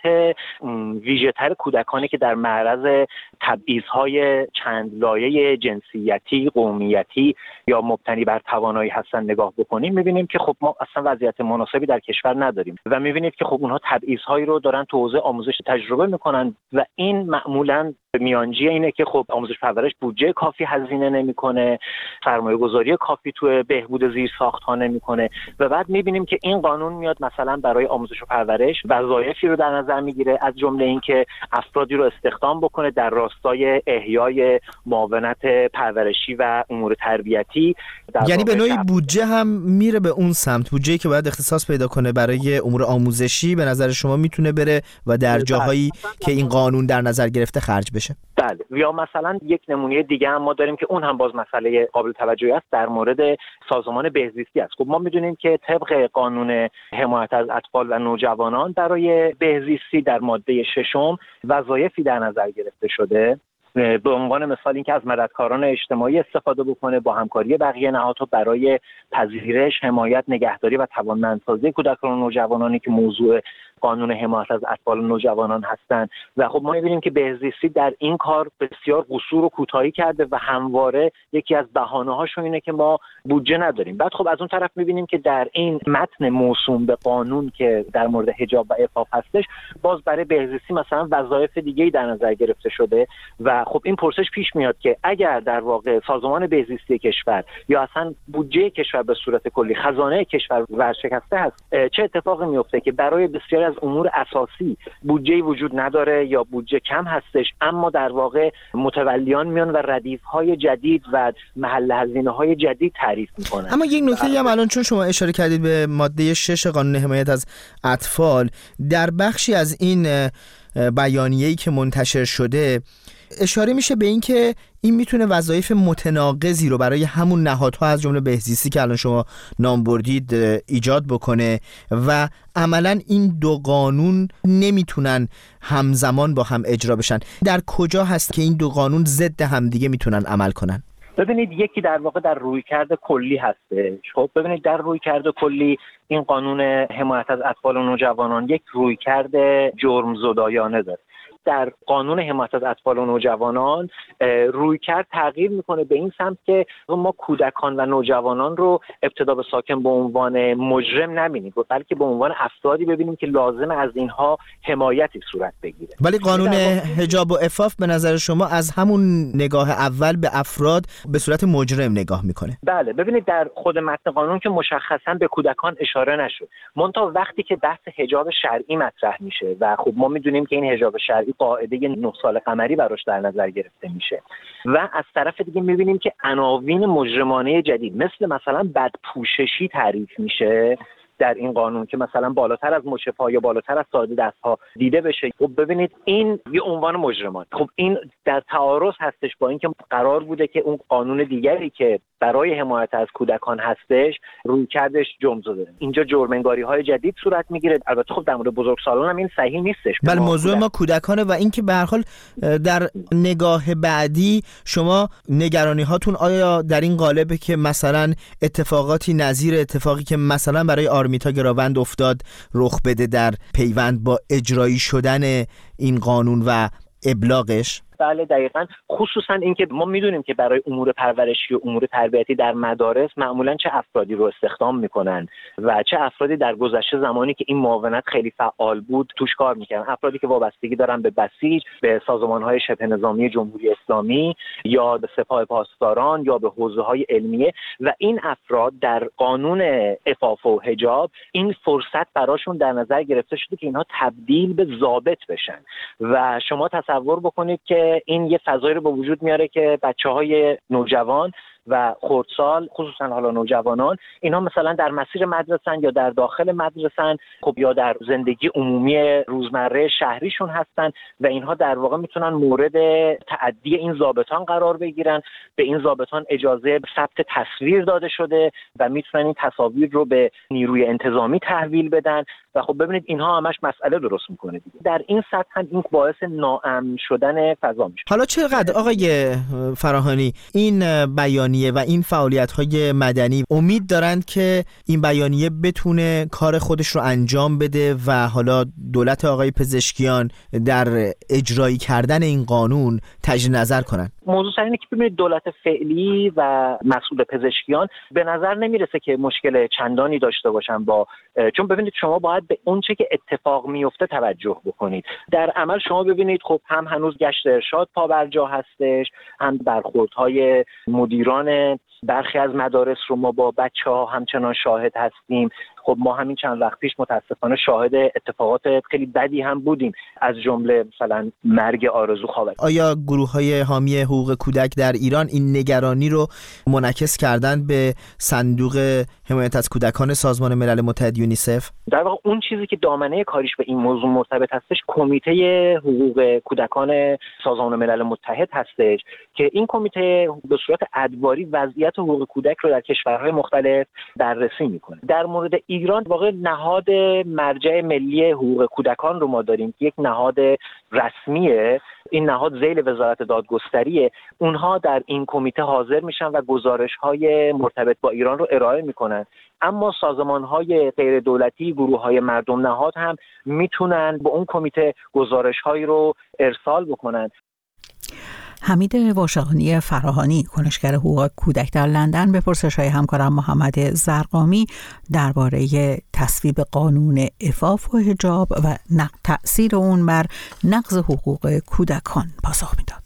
ویژه‌تر کودکانی که در معرض تبعیض‌های چند لایه جنسیتی، قومیتی یا مبتنی بر توانایی هستن نگاه بکنیم، می‌بینیم که خب ما اصلا وضعیت مناسبی در کشور نداریم و می‌بینید که خب اونها تبعیض‌هایی رو دارن تو حوزه آموزش تجربه می‌کنن و این معمولاً میانجی اینه که خب آموزش پرورش بودجه کافی هزینه نمی‌کنه، سرمایه‌گذاری کافی تو بهبود زیرساخت‌ها نمی‌کنه و بعد می‌بینیم که این قانون میاد مثلا برای آموزش و پرورش وظایفی رو در نظر میگیره، از جمله اینکه افرادی رو استخدام بکنه در راستای احیای معاونت پرورشی و امور تربیتی. یعنی به نوعی بودجه هم میره به اون سمت، بودجه‌ای که باید اختصاص پیدا کنه برای امور آموزشی به نظر شما میتونه بره و در جاهایی که این قانون در نظر گرفته خرج بشه. بله، یا مثلا یک نمونه دیگه هم ما داریم که اون هم باز مسئله قابل توجهی است در مورد سازمان بهزیستی است. خب ما میدونیم که طبق قانون حمایت از اطفال و نوجوانان برای بهزیستی در ماده 6 وظایفی در نظر گرفته شده، به عنوان مثال اینکه از مددکاران اجتماعی استفاده بکنه با همکاری بقیه نهادها برای پذیرش، حمایت، نگهداری و توانمندسازی کودکان و نوجوانانی که موضوع قانون حمایت از اطفال و نوجوانان هستند. و خب ما می‌بینیم که بهزیستی در این کار بسیار قصور و کوتاهی کرده و همواره یکی از بهانه‌هاشون اینه که ما بودجه نداریم. بعد خب از اون طرف می‌بینیم که در این متن موسوم به قانون که در مورد حجاب و عفاف هستش، باز برای بهزیستی مثلا وظایف دیگه‌ای در نظر گرفته شده و خب این پرسش پیش میاد که اگر در واقع سازمان بهزیستی کشور یا اصلا بودجه کشور به صورت کلی، خزانه کشور ورشکسته هست، چه اتفاقی میفته که برای بسیاری از امور اساسی بودجه‌ای وجود نداره یا بودجه کم هستش، اما در واقع متولیان میان و ردیف‌های جدید و محل هزینه‌های جدید تعریف میکنن. اما یک نکته هم الان چون شما اشاره کردید به ماده 6 قانون حمایت از اطفال، در بخشی از این بیانیه‌ای که منتشر شده اشاره میشه به این که این میتونه وظایف متناقضی رو برای همون نهادها از جمله بهزیستی که الان شما نام بردید ایجاد بکنه و عملاً این دو قانون نمیتونن همزمان با هم اجرا بشن. در کجا هست که این دو قانون ضد همدیگه میتونن عمل کنن؟ ببینید یکی در واقع در رویکرد کلی هستش. خب ببینید در رویکرد کلی این قانون حمایت از اطفال و نوجوانان یک رویکرد جرم‌زدایانه داره. در قانون حمایت از اطفال و نوجوانان رویکرد تغییر میکنه به این سمت که ما کودکان و نوجوانان رو ابتدا به ساکن به عنوان مجرم نبینیم، بلکه به عنوان افرادی ببینیم که لازم از اینها حمایتی صورت بگیره. ولی قانون حجاب و عفاف به نظر شما از همون نگاه اول به افراد به صورت مجرم نگاه میکنه؟ بله، ببینید در خود متن قانون که مشخصا به کودکان اشاره نشد، منتها وقتی که بحث حجاب شرعی مطرح میشه و خب ما میدونیم که این حجاب شرعی قاعده 9 سال قمری براش در نظر گرفته میشه و از طرف دیگه میبینیم که عناوین مجرمانه جدید مثلا بدپوششی تعریف میشه در این قانون که مثلا بالاتر از مچ پا یا بالاتر از ساعد دست‌ها دیده بشه. خب ببینید این یه عنوان مجرمان، خب این در تعارض هستش با اینکه قرار بوده که اون قانون دیگری که برای حمایت از کودکان هستش رویکردش جرم‌زده. اینجا جرم‌انگاری‌های جدید صورت میگیره. البته خب در مورد بزرگسالان هم این صحیح نیستش. بله، موضوع ما کودکانه و اینکه به هر حال در نگاه بعدی شما نگرانی هاتون آیا در این قالبه که مثلا اتفاقاتی نظیر اتفاقی که مثلا برای آرمیتا گراوند افتاد رخ بده در پیوند با اجرایی شدن این قانون و ابلاغش؟ بله دقیقاً، خصوصا اینکه ما میدونیم که برای امور پرورشی و امور تربیتی در مدارس معمولاً چه افرادی رو استخدام میکنن و چه افرادی در گذشته زمانی که این معاونت خیلی فعال بود توش کار میکنن، افرادی که وابستگی دارن به بسیج، به سازمان‌های شبه نظامی جمهوری اسلامی یا به سپاه پاسداران یا به حوزه‌های علمیه و این افراد در قانون عفاف و حجاب این فرصت براشون در نظر گرفته شده که اینها تبدیل به ضابط بشن و شما تصور بکنید که این یه فضایی رو به وجود میاره که بچه‌های نوجوان و خردسال، خصوصا حالا نوجوانان، اینا مثلا در مسیر مدرسن یا در داخل مدرسن، خب یا در زندگی عمومی روزمره شهریشون هستن و اینها در واقع میتونن مورد تعدی این ضابطان قرار بگیرن. به این ضابطان اجازه ثبت تصویر داده شده و میتونن این تصاویر رو به نیروی انتظامی تحویل بدن و خب ببینید اینها همش مسئله درست میکنه دیگه. در این سطح هم این باعث ناامن شدن فضا میشه. حالا چقدر آقای فراهانی این بیان بیانیه و این فعالیت‌های مدنی امید دارند که این بیانیه بتونه کار خودش رو انجام بده و حالا دولت آقای پزشکیان در اجرایی کردن این قانون تجدید نظر کنن؟ موضوع سر اینه که ببینید دولت فعلی و مسئول پزشکیان به نظر نمیرسه که مشکل چندانی داشته باشن چون ببینید شما باید به اون چه که اتفاق میفته توجه بکنید. در عمل شما ببینید خب هم هنوز گشت ارشاد پابرجا هستش، هم برخوردهای مدیران برخی از مدارس رو ما با بچه‌ها همچنان شاهد هستیم. خب ما همین چند وقت پیش متاسفانه شاهد اتفاقات خیلی بدی هم بودیم، از جمله مثلا مرگ آرزو خاور. آیا گروه‌های حامی حقوق کودک در ایران این نگرانی رو منعکس کردن به صندوق حمایت از کودکان سازمان ملل متحد یونیسف؟ در واقع اون چیزی که دامنه کاریش به این موضوع مرتبط هستش کمیته حقوق کودکان سازمان ملل متحد هستش که این کمیته به صورت ادواری وضعیت حقوق کودک رو در کشورهای مختلف بررسی میکنه. در مورد ایران واقع نهاد مرجع ملی حقوق کودکان رو ما داریم که یک نهاد رسمیه. این نهاد ذیل وزارت دادگستریه. اونها در این کمیته حاضر میشن و گزارش‌های مرتبط با ایران رو ارائه میکنن. اما سازمان‌های غیر دولتی، گروه‌های مردم نهاد هم میتونن به اون کمیته گزارش‌هایی رو ارسال بکنن. حمید واشقانی فراهانی، کنشگر حقوق کودک در لندن، به پرسش‌های همکارم محمد زرقامی درباره تصویب قانون عفاف و حجاب و تأثیر اون بر نقض حقوق کودکان پاسخ میداد.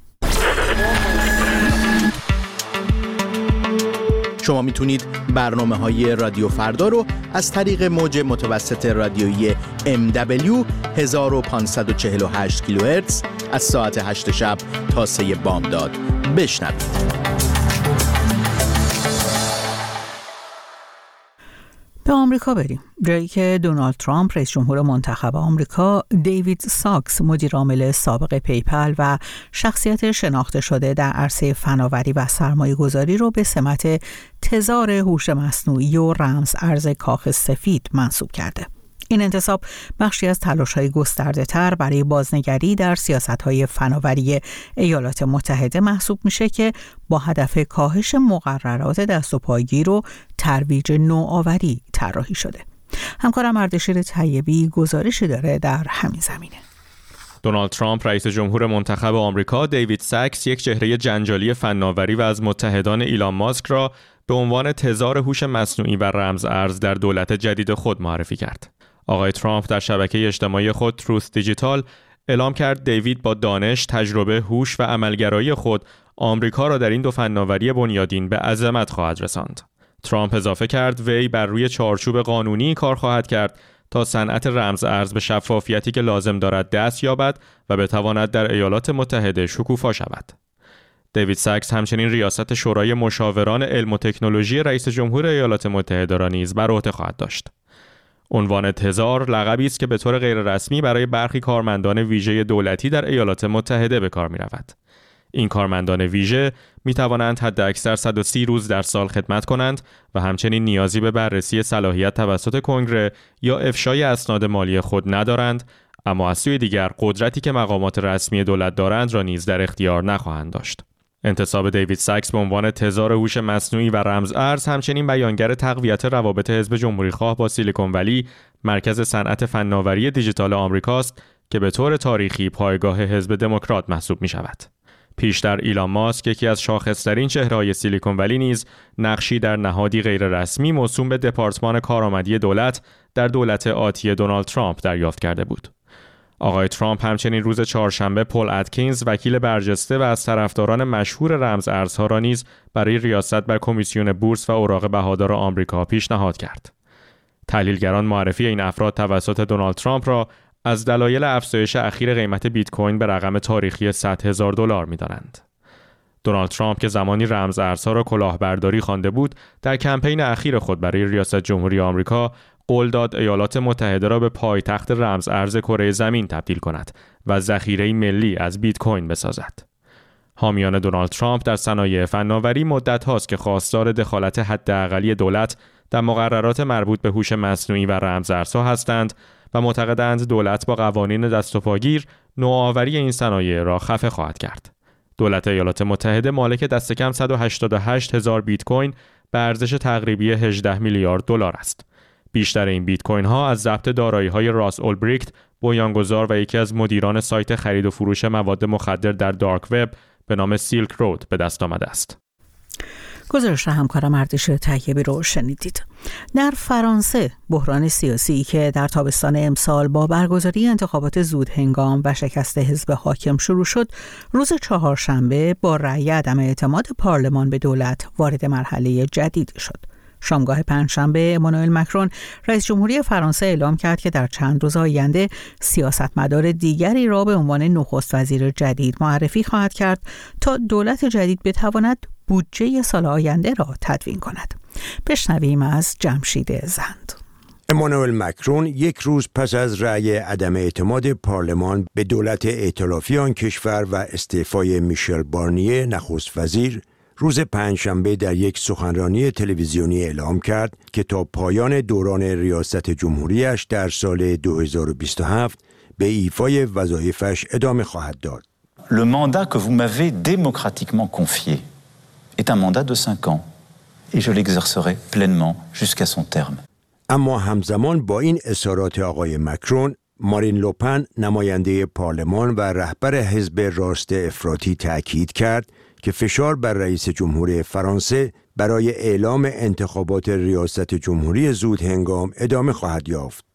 شما میتونید برنامه‌های رادیو فردا رو از طریق موج متوسط رادیویی MW 1548 کیلوهرتز از ساعت 8 شب تا 3 بامداد بشنوید. به آمریکا بریم، جایی که دونالد ترامپ رئیس جمهور منتخب آمریکا، دیوید ساکس مدیر عامل سابق پیپل و شخصیت شناخته شده در عرصه فناوری و سرمایه‌گذاری رو به سمت تزار هوش مصنوعی و رمز ارز کاخ سفید منصوب کرده. این انتصاب بخشی از تلاش‌های گسترده‌تر برای بازنگری در سیاست‌های فناوری ایالات متحده محسوب میشه که با هدف کاهش مقررات دست و پاگیر و ترویج نوآوری طراحی شده. همکارم اردشیر طیبی گزارشی داره در همین زمینه. دونالد ترامپ رئیس جمهور منتخب آمریکا، دیوید ساکس، یک چهره جنجالی فناوری و از متحدان ایلان ماسک را به عنوان تزار هوش مصنوعی و رمز ارز در دولت جدید خود معرفی کرد. آقای ترامپ در شبکه اجتماعی خود تروث دیجیتال اعلام کرد دیوید با دانش، تجربه، هوش و عملگرایی خود آمریکا را در این دو فناوری بنیادین به عظمت خواهد رساند. ترامپ اضافه کرد وی بر روی چارچوب قانونی کار خواهد کرد تا صنعت رمز ارز به شفافیتی که لازم دارد دست یابد و بتواند در ایالات متحده شکوفا شود. دیوید ساکس همچنین ریاست شورای مشاوران علم و تکنولوژی رئیس جمهور ایالات متحده را نیز بر عهده خواهد داشت. عنوان تزار لقبی است که به طور غیر رسمی برای برخی کارمندان ویژه دولتی در ایالات متحده به کار می‌رود. این کارمندان ویژه می‌توانند حداکثر 130 روز در سال خدمت کنند و همچنین نیازی به بررسی صلاحیت توسط کنگره یا افشای اسناد مالی خود ندارند، اما از سوی دیگر قدرتی که مقامات رسمی دولت دارند را نیز در اختیار نخواهند داشت. انتصاب دیوید ساکس به عنوان تزار هوش مصنوعی و رمز ارز همچنین بیانگر تقویت روابط حزب جمهوری‌خواه با سیلیکون ولی، مرکز صنعت فناوری دیجیتال آمریکاست که به طور تاریخی پایگاه حزب دموکرات محسوب می‌شود. پیشتر ایلان ماسک، یکی از شاخص‌ترین چهره‌های سیلیکون ولی، نیز نقشی در نهادی غیررسمی موسوم به دپارتمان کارآمدی دولت در دولت آتی دونالد ترامپ دریافت کرده بود. آقای ترامپ همچنین روز چهارشنبه پل اتکینز، وکیل برجسته و از طرفداران مشهور رمز ارزها را نیز برای ریاست بر کمیسیون بورس و اوراق بهادار آمریکا پیشنهاد کرد. تحلیلگران معرفی این افراد توسط دونالد ترامپ را از دلایل افزایش اخیر قیمت بیت کوین به رقم تاریخی $100,000 می‌دانند. دونالد ترامپ که زمانی رمز ارزها را کلاهبرداری خوانده بود، در کمپین اخیر خود برای ریاست جمهوری آمریکا قول داد ایالات متحده را به پایتخت رمز ارز کره زمین تبدیل کند و ذخیره ملی از بیت کوین بسازد. حامیان دونالد ترامپ در صنایع فناوری مدت هاست که خواستار دخالت حداقلی دولت در مقررات مربوط به هوش مصنوعی و رمز ارزها هستند و معتقدند دولت با قوانین دست و پاگیر نوآوری این صنایع را خفه خواهد کرد. دولت ایالات متحده مالک دست کم 188,000 بیت کوین به ارزش تقریبی 18 میلیارد دلار است. بیشتر این بیت کوین ها از ضبط دارایی‌های راس اولبریکت، بنیانگذار و یکی از مدیران سایت خرید و فروش مواد مخدر در دارک وب به نام سیلک رود به دست آمده است. گزارش همکارم اردشیر طیبی رو شنیدید. در فرانسه بحران سیاسی که در تابستان امسال با برگزاری انتخابات زود هنگام و شکست حزب حاکم شروع شد، روز چهارشنبه با رأی عدم اعتماد پارلمان به دولت وارد مرحله جدید شد. شامگاه پنجشنبه امانوئل مکرون رئیس جمهوری فرانسه اعلام کرد که در چند روز آینده سیاستمدار دیگری را به عنوان نخست وزیر جدید معرفی خواهد کرد تا دولت جدید بتواند بودجه سال آینده را تدوین کند. بشنویم از جمشید زند. امانوئل مکرون یک روز پس از رأی عدم اعتماد پارلمان به دولت ائتلافی آن کشور و استعفای میشل بارنیه نخست وزیر، روز پنجشنبه در یک سخنرانی تلویزیونی اعلام کرد که تا پایان دوران ریاست جمهوریش در سال 2027 به ایفای وظایفش ادامه خواهد داد. Le mandat que vous m'avez démocratiquement confié est un mandat de 5 ans et je l'exercerai pleinement jusqu'à son terme. اما همزمان با این اظهارات آقای مکرون، مارین لوپن نماینده پارلمان و رهبر حزب راست افراطی تأکید کرد که فشار بر رئیس جمهور فرانسه برای اعلام انتخابات ریاست جمهوری زود هنگام ادامه خواهد یافت.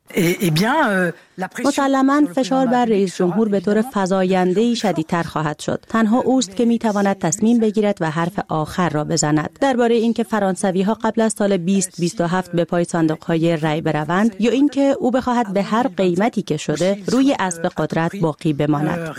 مسلماً فشار بر رئیس جمهور به طور فزاینده‌ای شدیدتر خواهد شد. تنها اوست که میتواند تصمیم بگیرد و حرف آخر را بزند درباره اینکه فرانسوی‌ها قبل از سال 2027 به پای صندوق‌های رای بروند یا اینکه او بخواهد به هر قیمتی که شده روی اسب قدرت باقی بماند.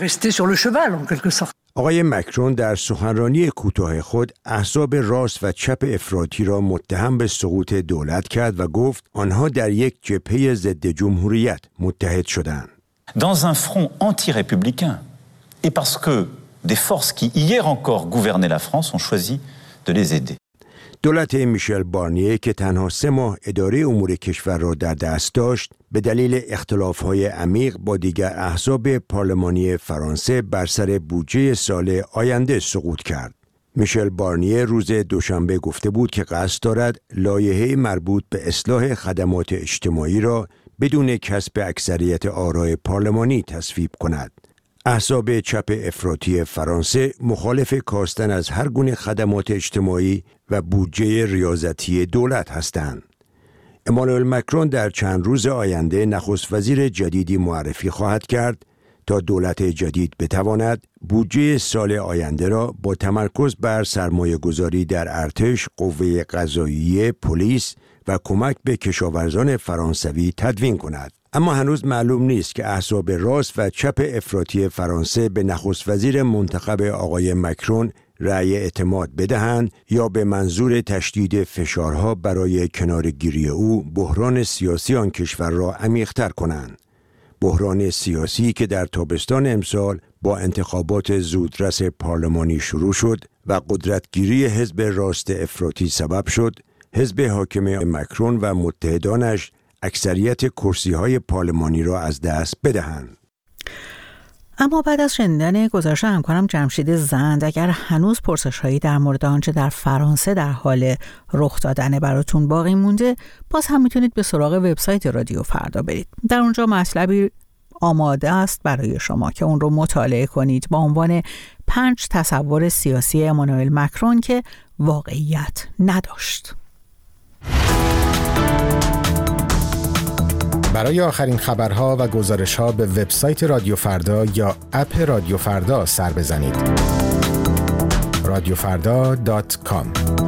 آقای مکرون در سخنرانی کوتاه خود احزاب راست و چپ افراطی را متهم به سقوط دولت کرد و گفت آنها در یک جبهه ضد جمهوریت متحد شدند. Dans un front anti-républicain et parce que des forces qui hier encore gouvernaient la France ont choisi de les aider. دولت میشل بارنیه که تنها 3 ماه اداره امور کشور را در دست داشت، به دلیل اختلاف‌های عمیق با دیگر احزاب پارلمانی فرانسه بر سر بودجه سال آینده سقوط کرد. میشل بارنیه روز دوشنبه گفته بود که قصد دارد لایحه مربوط به اصلاح خدمات اجتماعی را بدون کسب اکثریت آرای پارلمانی تصویب کند. احزاب چپ افراطی فرانسه مخالف کاستن از هر گونه خدمات اجتماعی و بودجه ریاضتی دولت هستند. امانوئل مکرون در چند روز آینده نخست وزیر جدیدی معرفی خواهد کرد تا دولت جدید بتواند بودجه سال آینده را با تمرکز بر سرمایه گذاری در ارتش، قوه قضاییه، پلیس و کمک به کشاورزان فرانسوی تدوین کند. اما هنوز معلوم نیست که احزاب راست و چپ افراطی فرانسه به نخست وزیر منتخب آقای مکرون رأی اعتماد بدهند یا به منظور تشدید فشارها برای کنارگیری او بحران سیاسی آن کشور را عمیق‌تر کنند. بحران سیاسی که در تابستان امسال با انتخابات زودرس پارلمانی شروع شد و قدرتگیری حزب راست افراطی سبب شد حزب حاکم مکرون و متحدانش اکثریت کرسی‌های پارلمانی را از دست بدهند. اما بعد از شنیدن گزارش همکارم جمشید زند، اگر هنوز پرسش‌هایی در مورد آنچه در فرانسه در حال رخ دادن براتون باقی مونده، باز هم میتونید به سراغ وبسایت رادیو فردا برید. در اونجا مطلبی آماده است برای شما که اون رو مطالعه کنید با عنوان 5 تصور سیاسی امانوئل مکرون که واقعیت نداشت. برای آخرین خبرها و گزارش‌ها به وبسایت رادیو فردا یا اپ رادیو فردا سر بزنید. radiofrda.com.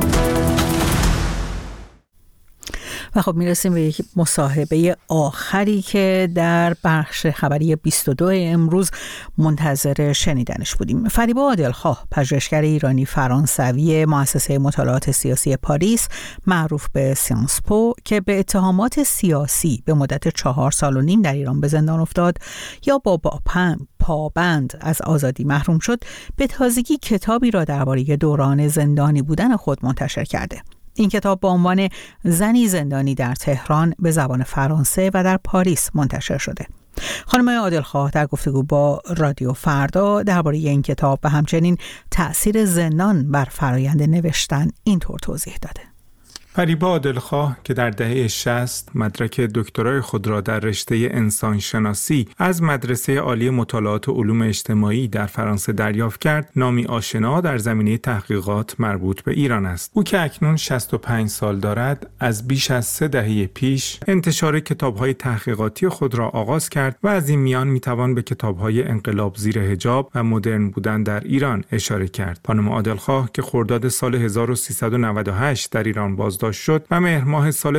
و خب میرسیم به یک مصاحبه آخری که در بخش خبری 22 امروز منتظر شنیدنش بودیم. فریبا عادلخواه، پژوهشگر ایرانی فرانسوی مؤسسه مطالعات سیاسی پاریس معروف به سیانس پو که به اتهامات سیاسی به مدت 4.5 سال در ایران به زندان افتاد یا با پابند از آزادی محروم شد، به تازگی کتابی را درباره دوران زندانی بودن خود منتشر کرده. این کتاب با عنوان زنی زندانی در تهران به زبان فرانسه و در پاریس منتشر شده. خانم عادلخواه در گفتگو با رادیو فردا درباره این کتاب و همچنین تأثیر زندان بر فرایند نوشتن اینطور توضیح داده. فریبا عادلخواه که در دهه 60 مدرک دکترای خود را در رشته انسانشناسی از مدرسه عالی مطالعات علوم اجتماعی در فرانسه دریافت کرد، نامی آشنا در زمینه تحقیقات مربوط به ایران است. او که اکنون 65 سال دارد، از بیش از 3 دهه پیش انتشار کتاب‌های تحقیقاتی خود را آغاز کرد و از این میان میتوان به کتاب‌های انقلاب زیر حجاب و مدرن بودن در ایران اشاره کرد. خانم عادلخواه که خرداد سال 1398 در ایران بازداشت شد و مهر ماه سال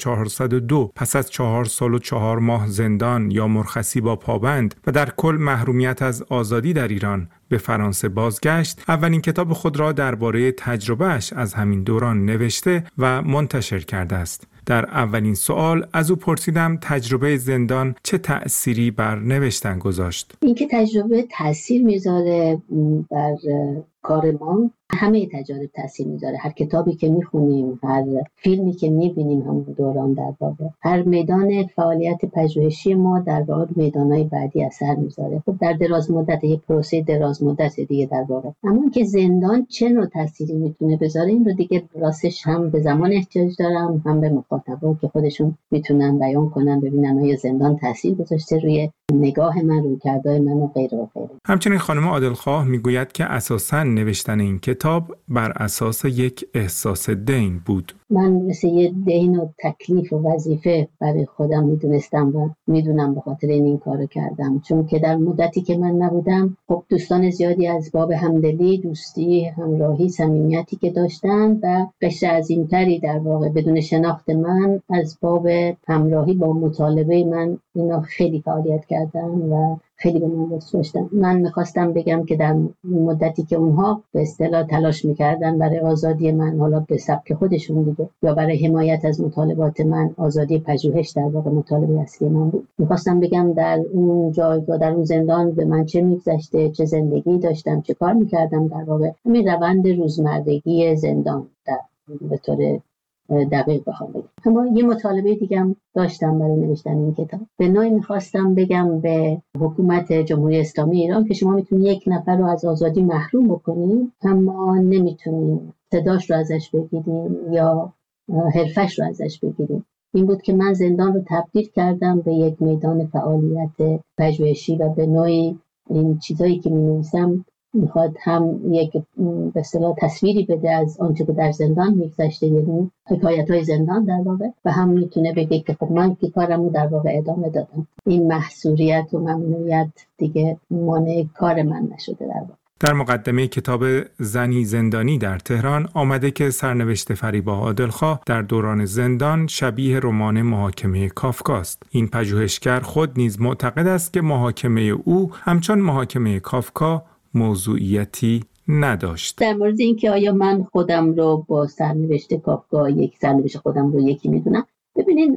1402 پس از 4 سال و 4 ماه زندان یا مرخصی با پابند و در کل محرومیت از آزادی در ایران به فرانسه بازگشت، اولین کتاب خود را درباره تجربه‌اش از همین دوران نوشته و منتشر کرده است. در اولین سوال از او پرسیدم تجربه زندان چه تأثیری بر نوشتن گذاشت؟ اینکه تجربه تأثیر میذاره بر کار ما، همه تجارب تأثیر میذاره. هر کتابی که میخونیم، هر فیلمی که میبینیم همون دوران در واقع، هر میدان فعالیت پژوهشی ما در واقع میدانهای بعدی اثر میذاره. خب در دراز مدت، یه پروسه دراز مدت دیگه در واقع. اما اینکه زندان چه نوع تأثیری میتونه بذاره، این رو دیگه راستش هم به زمان احتیاج دارم، هم به مخاطبا که خودشون میتونن بیان کنن، ببینن آیا زندان تأثیر گذاشته روی نگاه من، رویکردهای من و غیره و غیره. همچنین خانم عادلخواه میگوید که اساساً نوشتن این کتاب بر اساس یک احساس دین بود. من مثل یه دین و تکلیف و وظیفه برای خودم میدونستم و میدونم، به خاطر این کارو کردم. چون که در مدتی که من نبودم، خب دوستان زیادی از باب همدلی، دوستی، همراهی، صمیمیتی که داشتن و قشر عظیمتری در واقع بدون شناخت من از باب همراهی با مطالبه من، اینا خیلی فعالیت کردن و خیلی به من وصل داشتن. من میخواستم بگم که در مدتی که اونها به اصطلاح تلاش میکردن برای آزادی من، حالا به سبک خودشون دیگه، یا برای حمایت از مطالبات من، آزادی پژوهش در واقع مطالبه اصلی من بود، میخواستم بگم در اون جایگاه، در اون زندان به من چه میگذشته، چه زندگی داشتم، چه کار میکردم. در واقع همین روند روزمرگی زندان در به طور دقیق بخوام بگم. اما یه مطالبه دیگه هم داشتم برای نوشتن این کتاب. به نوعی میخواستم بگم به حکومت جمهوری اسلامی ایران که شما میتونید یک نفر رو از آزادی محروم بکنید، اما نمیتونید صداش رو ازش بگیرید یا حرفش رو ازش بگیرید. این بود که من زندان رو تبدیل کردم به یک میدان فعالیت پژوهشی و به نوعی این چیزایی که می‌نویسم میخواد هم یک به اصطلاح تصویری بده از آنچه که در زندان میگذشته، یعنی حکایت‌های زندان در واقع، و هم میتونه بگه که خب من که کارمو در واقع ادامه دادم. این محصوریت و ممنوعیت دیگه مانع کار من نشده در واقع. در مقدمه کتاب زنی زندانی در تهران آمده که سرنوشت فریبا عادلخواه در دوران زندان شبیه رمان محاکمه کافکاست. این پژوهشگر خود نیز معتقد است که محاکمه او همچون محاکمه کافکا موضوعیتی نداشت. در مورد اینکه آیا من خودم رو با سرنوشت کافکا، یک سرنوشت خودم رو یکی میدونم، ببینین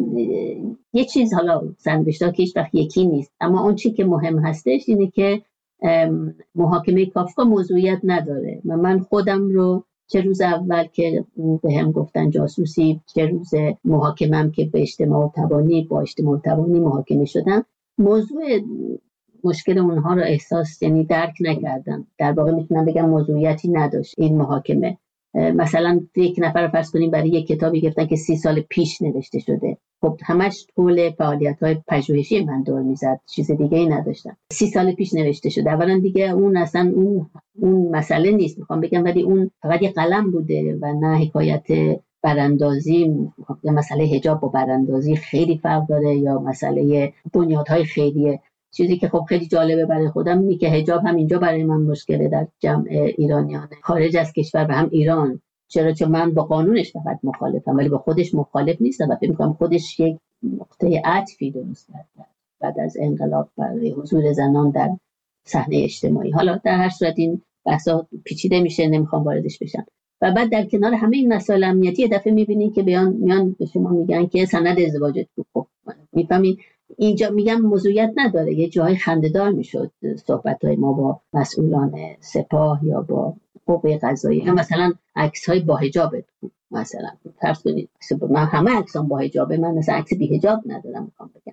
یه چیز، حالا سرنوشت‌ها که هیچ وقت یکی نیست، اما اون چی که مهم هستش اینه که محاکمه کافکا موضوعیت نداره و من خودم رو چه روز اول که به هم گفتن جاسوسی، چه روز محاکمم که به اجتماع توانی محاکمه شدم، موضوع مشکل اونها رو احساس، یعنی درک نکردم. در واقع میتونم بگم موضوعیتی نداشت این محاکمه. مثلا یک نفر فرض کنیم برای یک کتابی گفتن که 30 سال پیش نوشته شده، خب همش طول فعالیت‌های پژوهشی من دور میزد، چیز دیگه ای نداشتم. 30 سال پیش نوشته شده، اولا دیگه اون اصلا اون مسئله نیست میخوام بگم، ولی اون فقط یه قلم بوده و نه حکایت براندازی. یا مسئله حجاب با براندازی خیلی فرق داره، یا مسئله بنیادهای خیریه. چیزی که خب خیلی جالبه برای خودم اینه که حجاب هم اینجا برای من مشکله در جمع ایرانیان خارج از کشور و هم ایران. چون من با قانونش فقط مخالفم، ولی با خودش مخالف نیستم و فکر می‌کنم خودش یک نقطه عطفی درست کرده بعد از انقلاب برای حضور زنان در صحنه اجتماعی. حالا در هر صورت این بحثا پیچیده میشه، نمیخوام واردش بشم. و بعد در کنار همه این مسائل امنیتی یه دفعه می‌بینید که میان به شما میگن که سند ازدواجت خوب. میفهمید اینجا میگم موضوعیت نداره. یه جای خنده‌دار میشد صحبت‌های ما با مسئولان سپاه یا با قوه قضاییه، مثلا عکس‌های با حجاب، مثلا فرض کنید من همه عکسام با حجابه، من مثلا عکس بی حجاب ندارم. میخوام بگم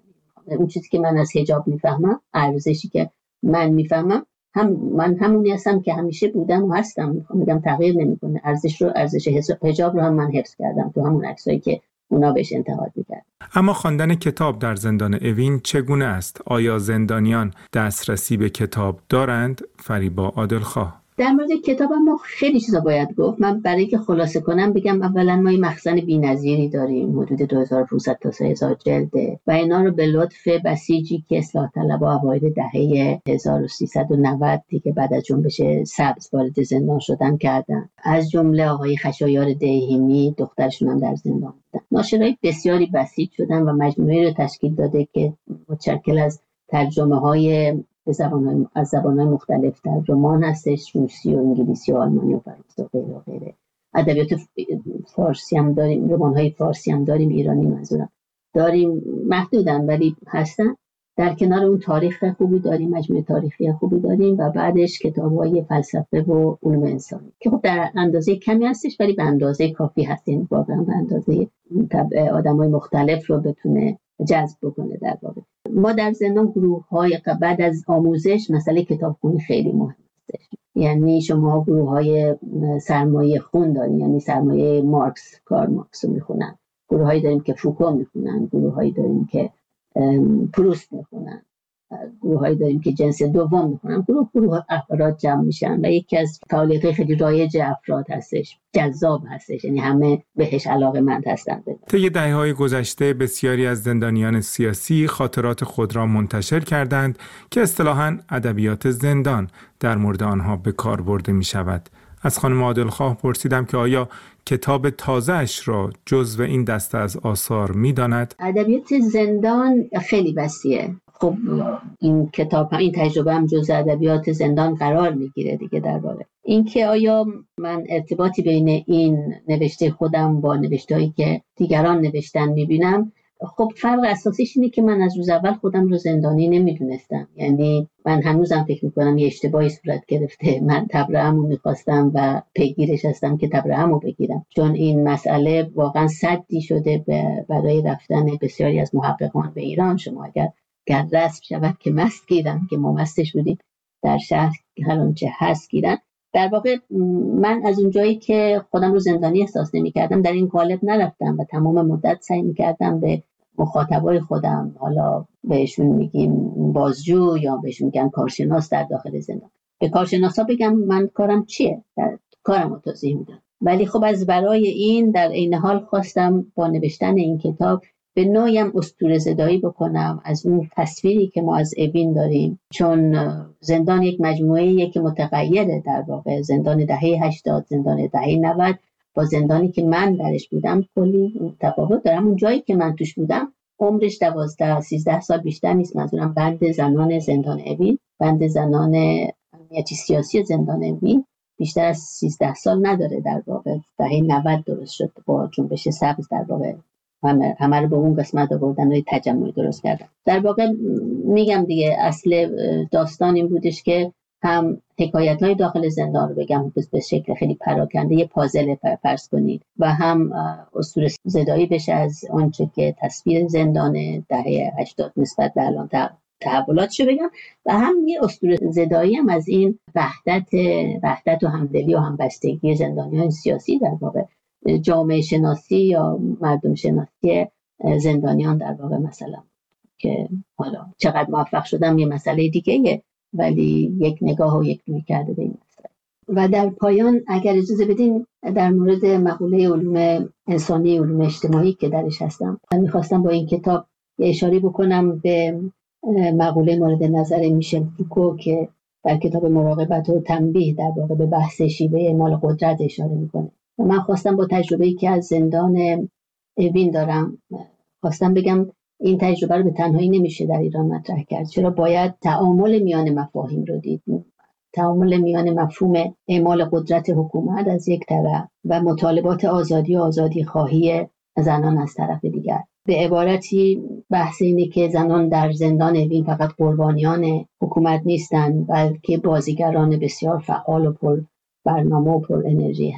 اون چیزی که من از حجاب میفهمم، ارزشی که من میفهمم، من همونی هستم که همیشه بودم و هستم. میگم تغییر نمیکنه. ارزش حجاب رو هم من حفظ کردم تو همون عکسایی که اونا بهش انتقاد میکردن. اما خواندن کتاب در زندان اوین چگونه است؟ آیا زندانیان دسترسی به کتاب دارند؟ فریبا عادلخواه. در مورد کتاب ما خیلی چیزا باید گفت. من برای اینکه خلاصه کنم بگم اولا ما یه مخزن بی‌نظیری داریم، حدود 2500 تا 3000 جلده و اینا رو به لطف بسیجی که اصلاح طلبها اوایل دهه 1390 دیگه بعد از جنبش سبز وارد زندان شدن کردن، از جمله آقای خشایار دهیمی، دخترشون هم در زندان بودن. ناشرای بسیاری بسیج شدن و مجموعه رو تشکیل داده که متشکل از ترجمه‌های از زبان‌های مختلف در رمان هستش، روسی و انگلیسی و آلمانی و فرانسه و غیره و غیره. ادبیات فارسی هم داریم، رمان‌های فارسی هم داریم، ایرانی منظورم داریم، محدودن ولی هستن. در کنار اون تاریخ خوبی داریم، مجموعه تاریخی خوبی داریم و بعدش کتاب‌های فلسفه و علوم انسانی که خب در اندازه کمی هستش ولی به اندازه کافی هستین، واقعا به اندازه آدم‌های مختلف رو بتونه جذب بکنه. در واقع ما در زندان گروه‌های بعد از آموزش مسئله کتابخوانی خیلی مهم است. یعنی شما گروه‌های سرمایه خون دارین، یعنی سرمایه مارکس، کارل مارکس رو میخونن، گروه‌هایی داریم که فوکو میخونن، گروه‌هایی داریم که پروست میخونن، گروه‌هایی داریم که جنس دوم میخونن. گروه افراد جمع میشن و یکی از فعالیت‌های خیلی رایج افراد هستش، جذاب هستش، یعنی همه بهش علاقه‌مند هستن. طی دهه‌های گذشته بسیاری از زندانیان سیاسی خاطرات خود را منتشر کردند که اصطلاحاً ادبیات زندان در مورد آنها به کار برده می‌شود. از خانم عادلخواه پرسیدم که آیا کتاب تازه‌اش را جزو این دسته از آثار می‌داند؟ ادبیات زندان خیلی وسیعه. خب این کتاب، این تجربه هم جزء ادبیات زندان قرار میگیره دیگه. در واقع اینکه آیا من ارتباطی بین این نوشته خودم با نوشته‌هایی که دیگران نوشتن میبینم، خب فرق اساسیش اینه که من از روز اول خودم رو زندانی نمیدونستم. یعنی من هنوزم فکر میکنم یه اشتباهی صورت گرفته، من تبرئه‌مو میخواستم و پیگیرش هستم که تبرئه‌مو بگیرم، چون این مسئله واقعا سدی شده برای رفتن بسیاری از محققان به ایران. شما اگر رسم شود که مست گیرن، که ما مستش بودیم در شهر، هر آنچه هست گیرن. در واقع من از اونجایی که خودم رو زندانی احساس نمی کردم در این قالب نرفتم و تمام مدت سعی می کردم به مخاطبای خودم، حالا بهشون میگیم بازجو یا بهشون میگن کارشناس در داخل زندان، به کارشناسا بگم من کارم چیه، در کارم رو توضیح میدم. ولی خب از برای این در عین حال خواستم با نوشتن این کتاب به نوعی هم اسطوره‌زدایی بکنم از اون تصویری که ما از اوین داریم، چون زندان یک مجموعه‌ایه که متغیره. در واقع زندان دهه 80، زندان دهه 90 با زندانی که من درش بودم کلی تفاوت دارم. اون جایی که من توش بودم عمرش 12-13 سال بیشتر نیست. منظورم بند زنان زندان اوین، بند زنان امنیتی سیاسی زندان اوین بیشتر از 13 سال نداره. در واقع دهه 90 درست شد با جنبش سبز. در واقع همه رو به اون قسمت آوردن و تجمعی درست کردن. در واقع میگم دیگه اصل داستان این بودش که هم حکایت‌های داخل زندان رو بگم به شکل خیلی پراکنده، یه پازل فرض کنید، و هم اسطوره‌زدایی بشه از آنچه که تصویر زندان دهه 80 نسبت به الان تحولاتشو بگم، و هم یه اسطوره‌زدایی هم از این وحدت و همدلی و همبستگی زندانیان سیاسی، در واقع جامعه شناسی یا مردم شناسی زندانیان در واقع مثلا، که حالا چقدر موفق شدم یه مسئله دیگه، ولی یک نگاه و یک روی کرده به این مسئله. و در پایان اگر اجازه بدین در مورد مقوله علوم انسانی، علوم اجتماعی که درش هستم، من میخواستم با این کتاب اشاره بکنم به مقوله مورد نظر میشل فوکو که در کتاب مراقبت و تنبیه در واقع به بحث شیوه اعمال قدرت اشاره میکنه. و من خواستم با تجربه‌ای که از زندان اوین دارم، خواستم بگم این تجربه رو به تنهایی نمیشه در ایران مطرح کرد، چرا باید تعامل میان مفاهیم رو دید، تعامل میان مفهوم اعمال قدرت حکومت از یک طرف و مطالبات آزادی و آزادی خواهی زنان از طرف دیگر. به عبارتی بحث اینه که زنان در زندان اوین فقط قربانیان حکومت نیستند، بلکه بازیگران بسیار فعال و پر برنامه و پر انرژی هستند.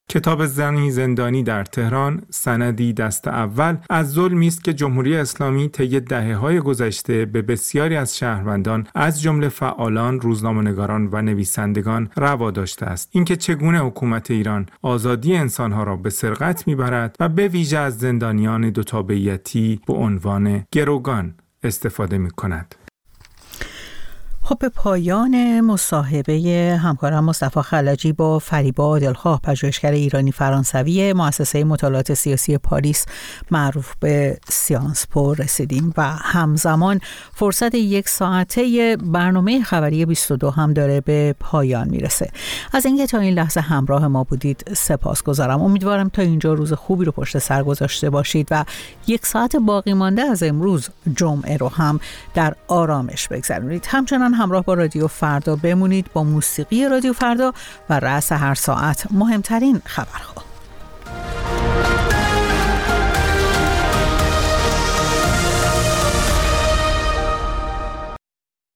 کتاب زنی زندانی در تهران سندی دست اول از ظلمی است که جمهوری اسلامی طی دهه‌های گذشته به بسیاری از شهروندان از جمله فعالان، روزنامه‌نگاران و نویسندگان روا داشته است. اینکه چگونه حکومت ایران آزادی انسانها را به سرقت می‌برد و به ویژه از زندانیان دوتابعیتی به عنوان گروگان استفاده می‌کند. خب به پایان مصاحبه همکارم مصطفی خلجی با فریبا عادلخواه، پژوهشگر ایرانی فرانسوی مؤسسه مطالعات سیاسی پاریس معروف به سیانس پو رسیدیم و همزمان فرصت یک ساعته برنامه خبری 22 هم داره به پایان میرسه. از اینکه تا این لحظه همراه ما بودید سپاسگزارم. امیدوارم تا اینجا روز خوبی رو پشت سر گذاشته باشید و یک ساعت باقی مانده از امروز جمعه رو هم در آرامش بگذرونید. همچنان همراه با رادیو فردا بمونید با موسیقی رادیو فردا و رأس هر ساعت مهمترین خبرها.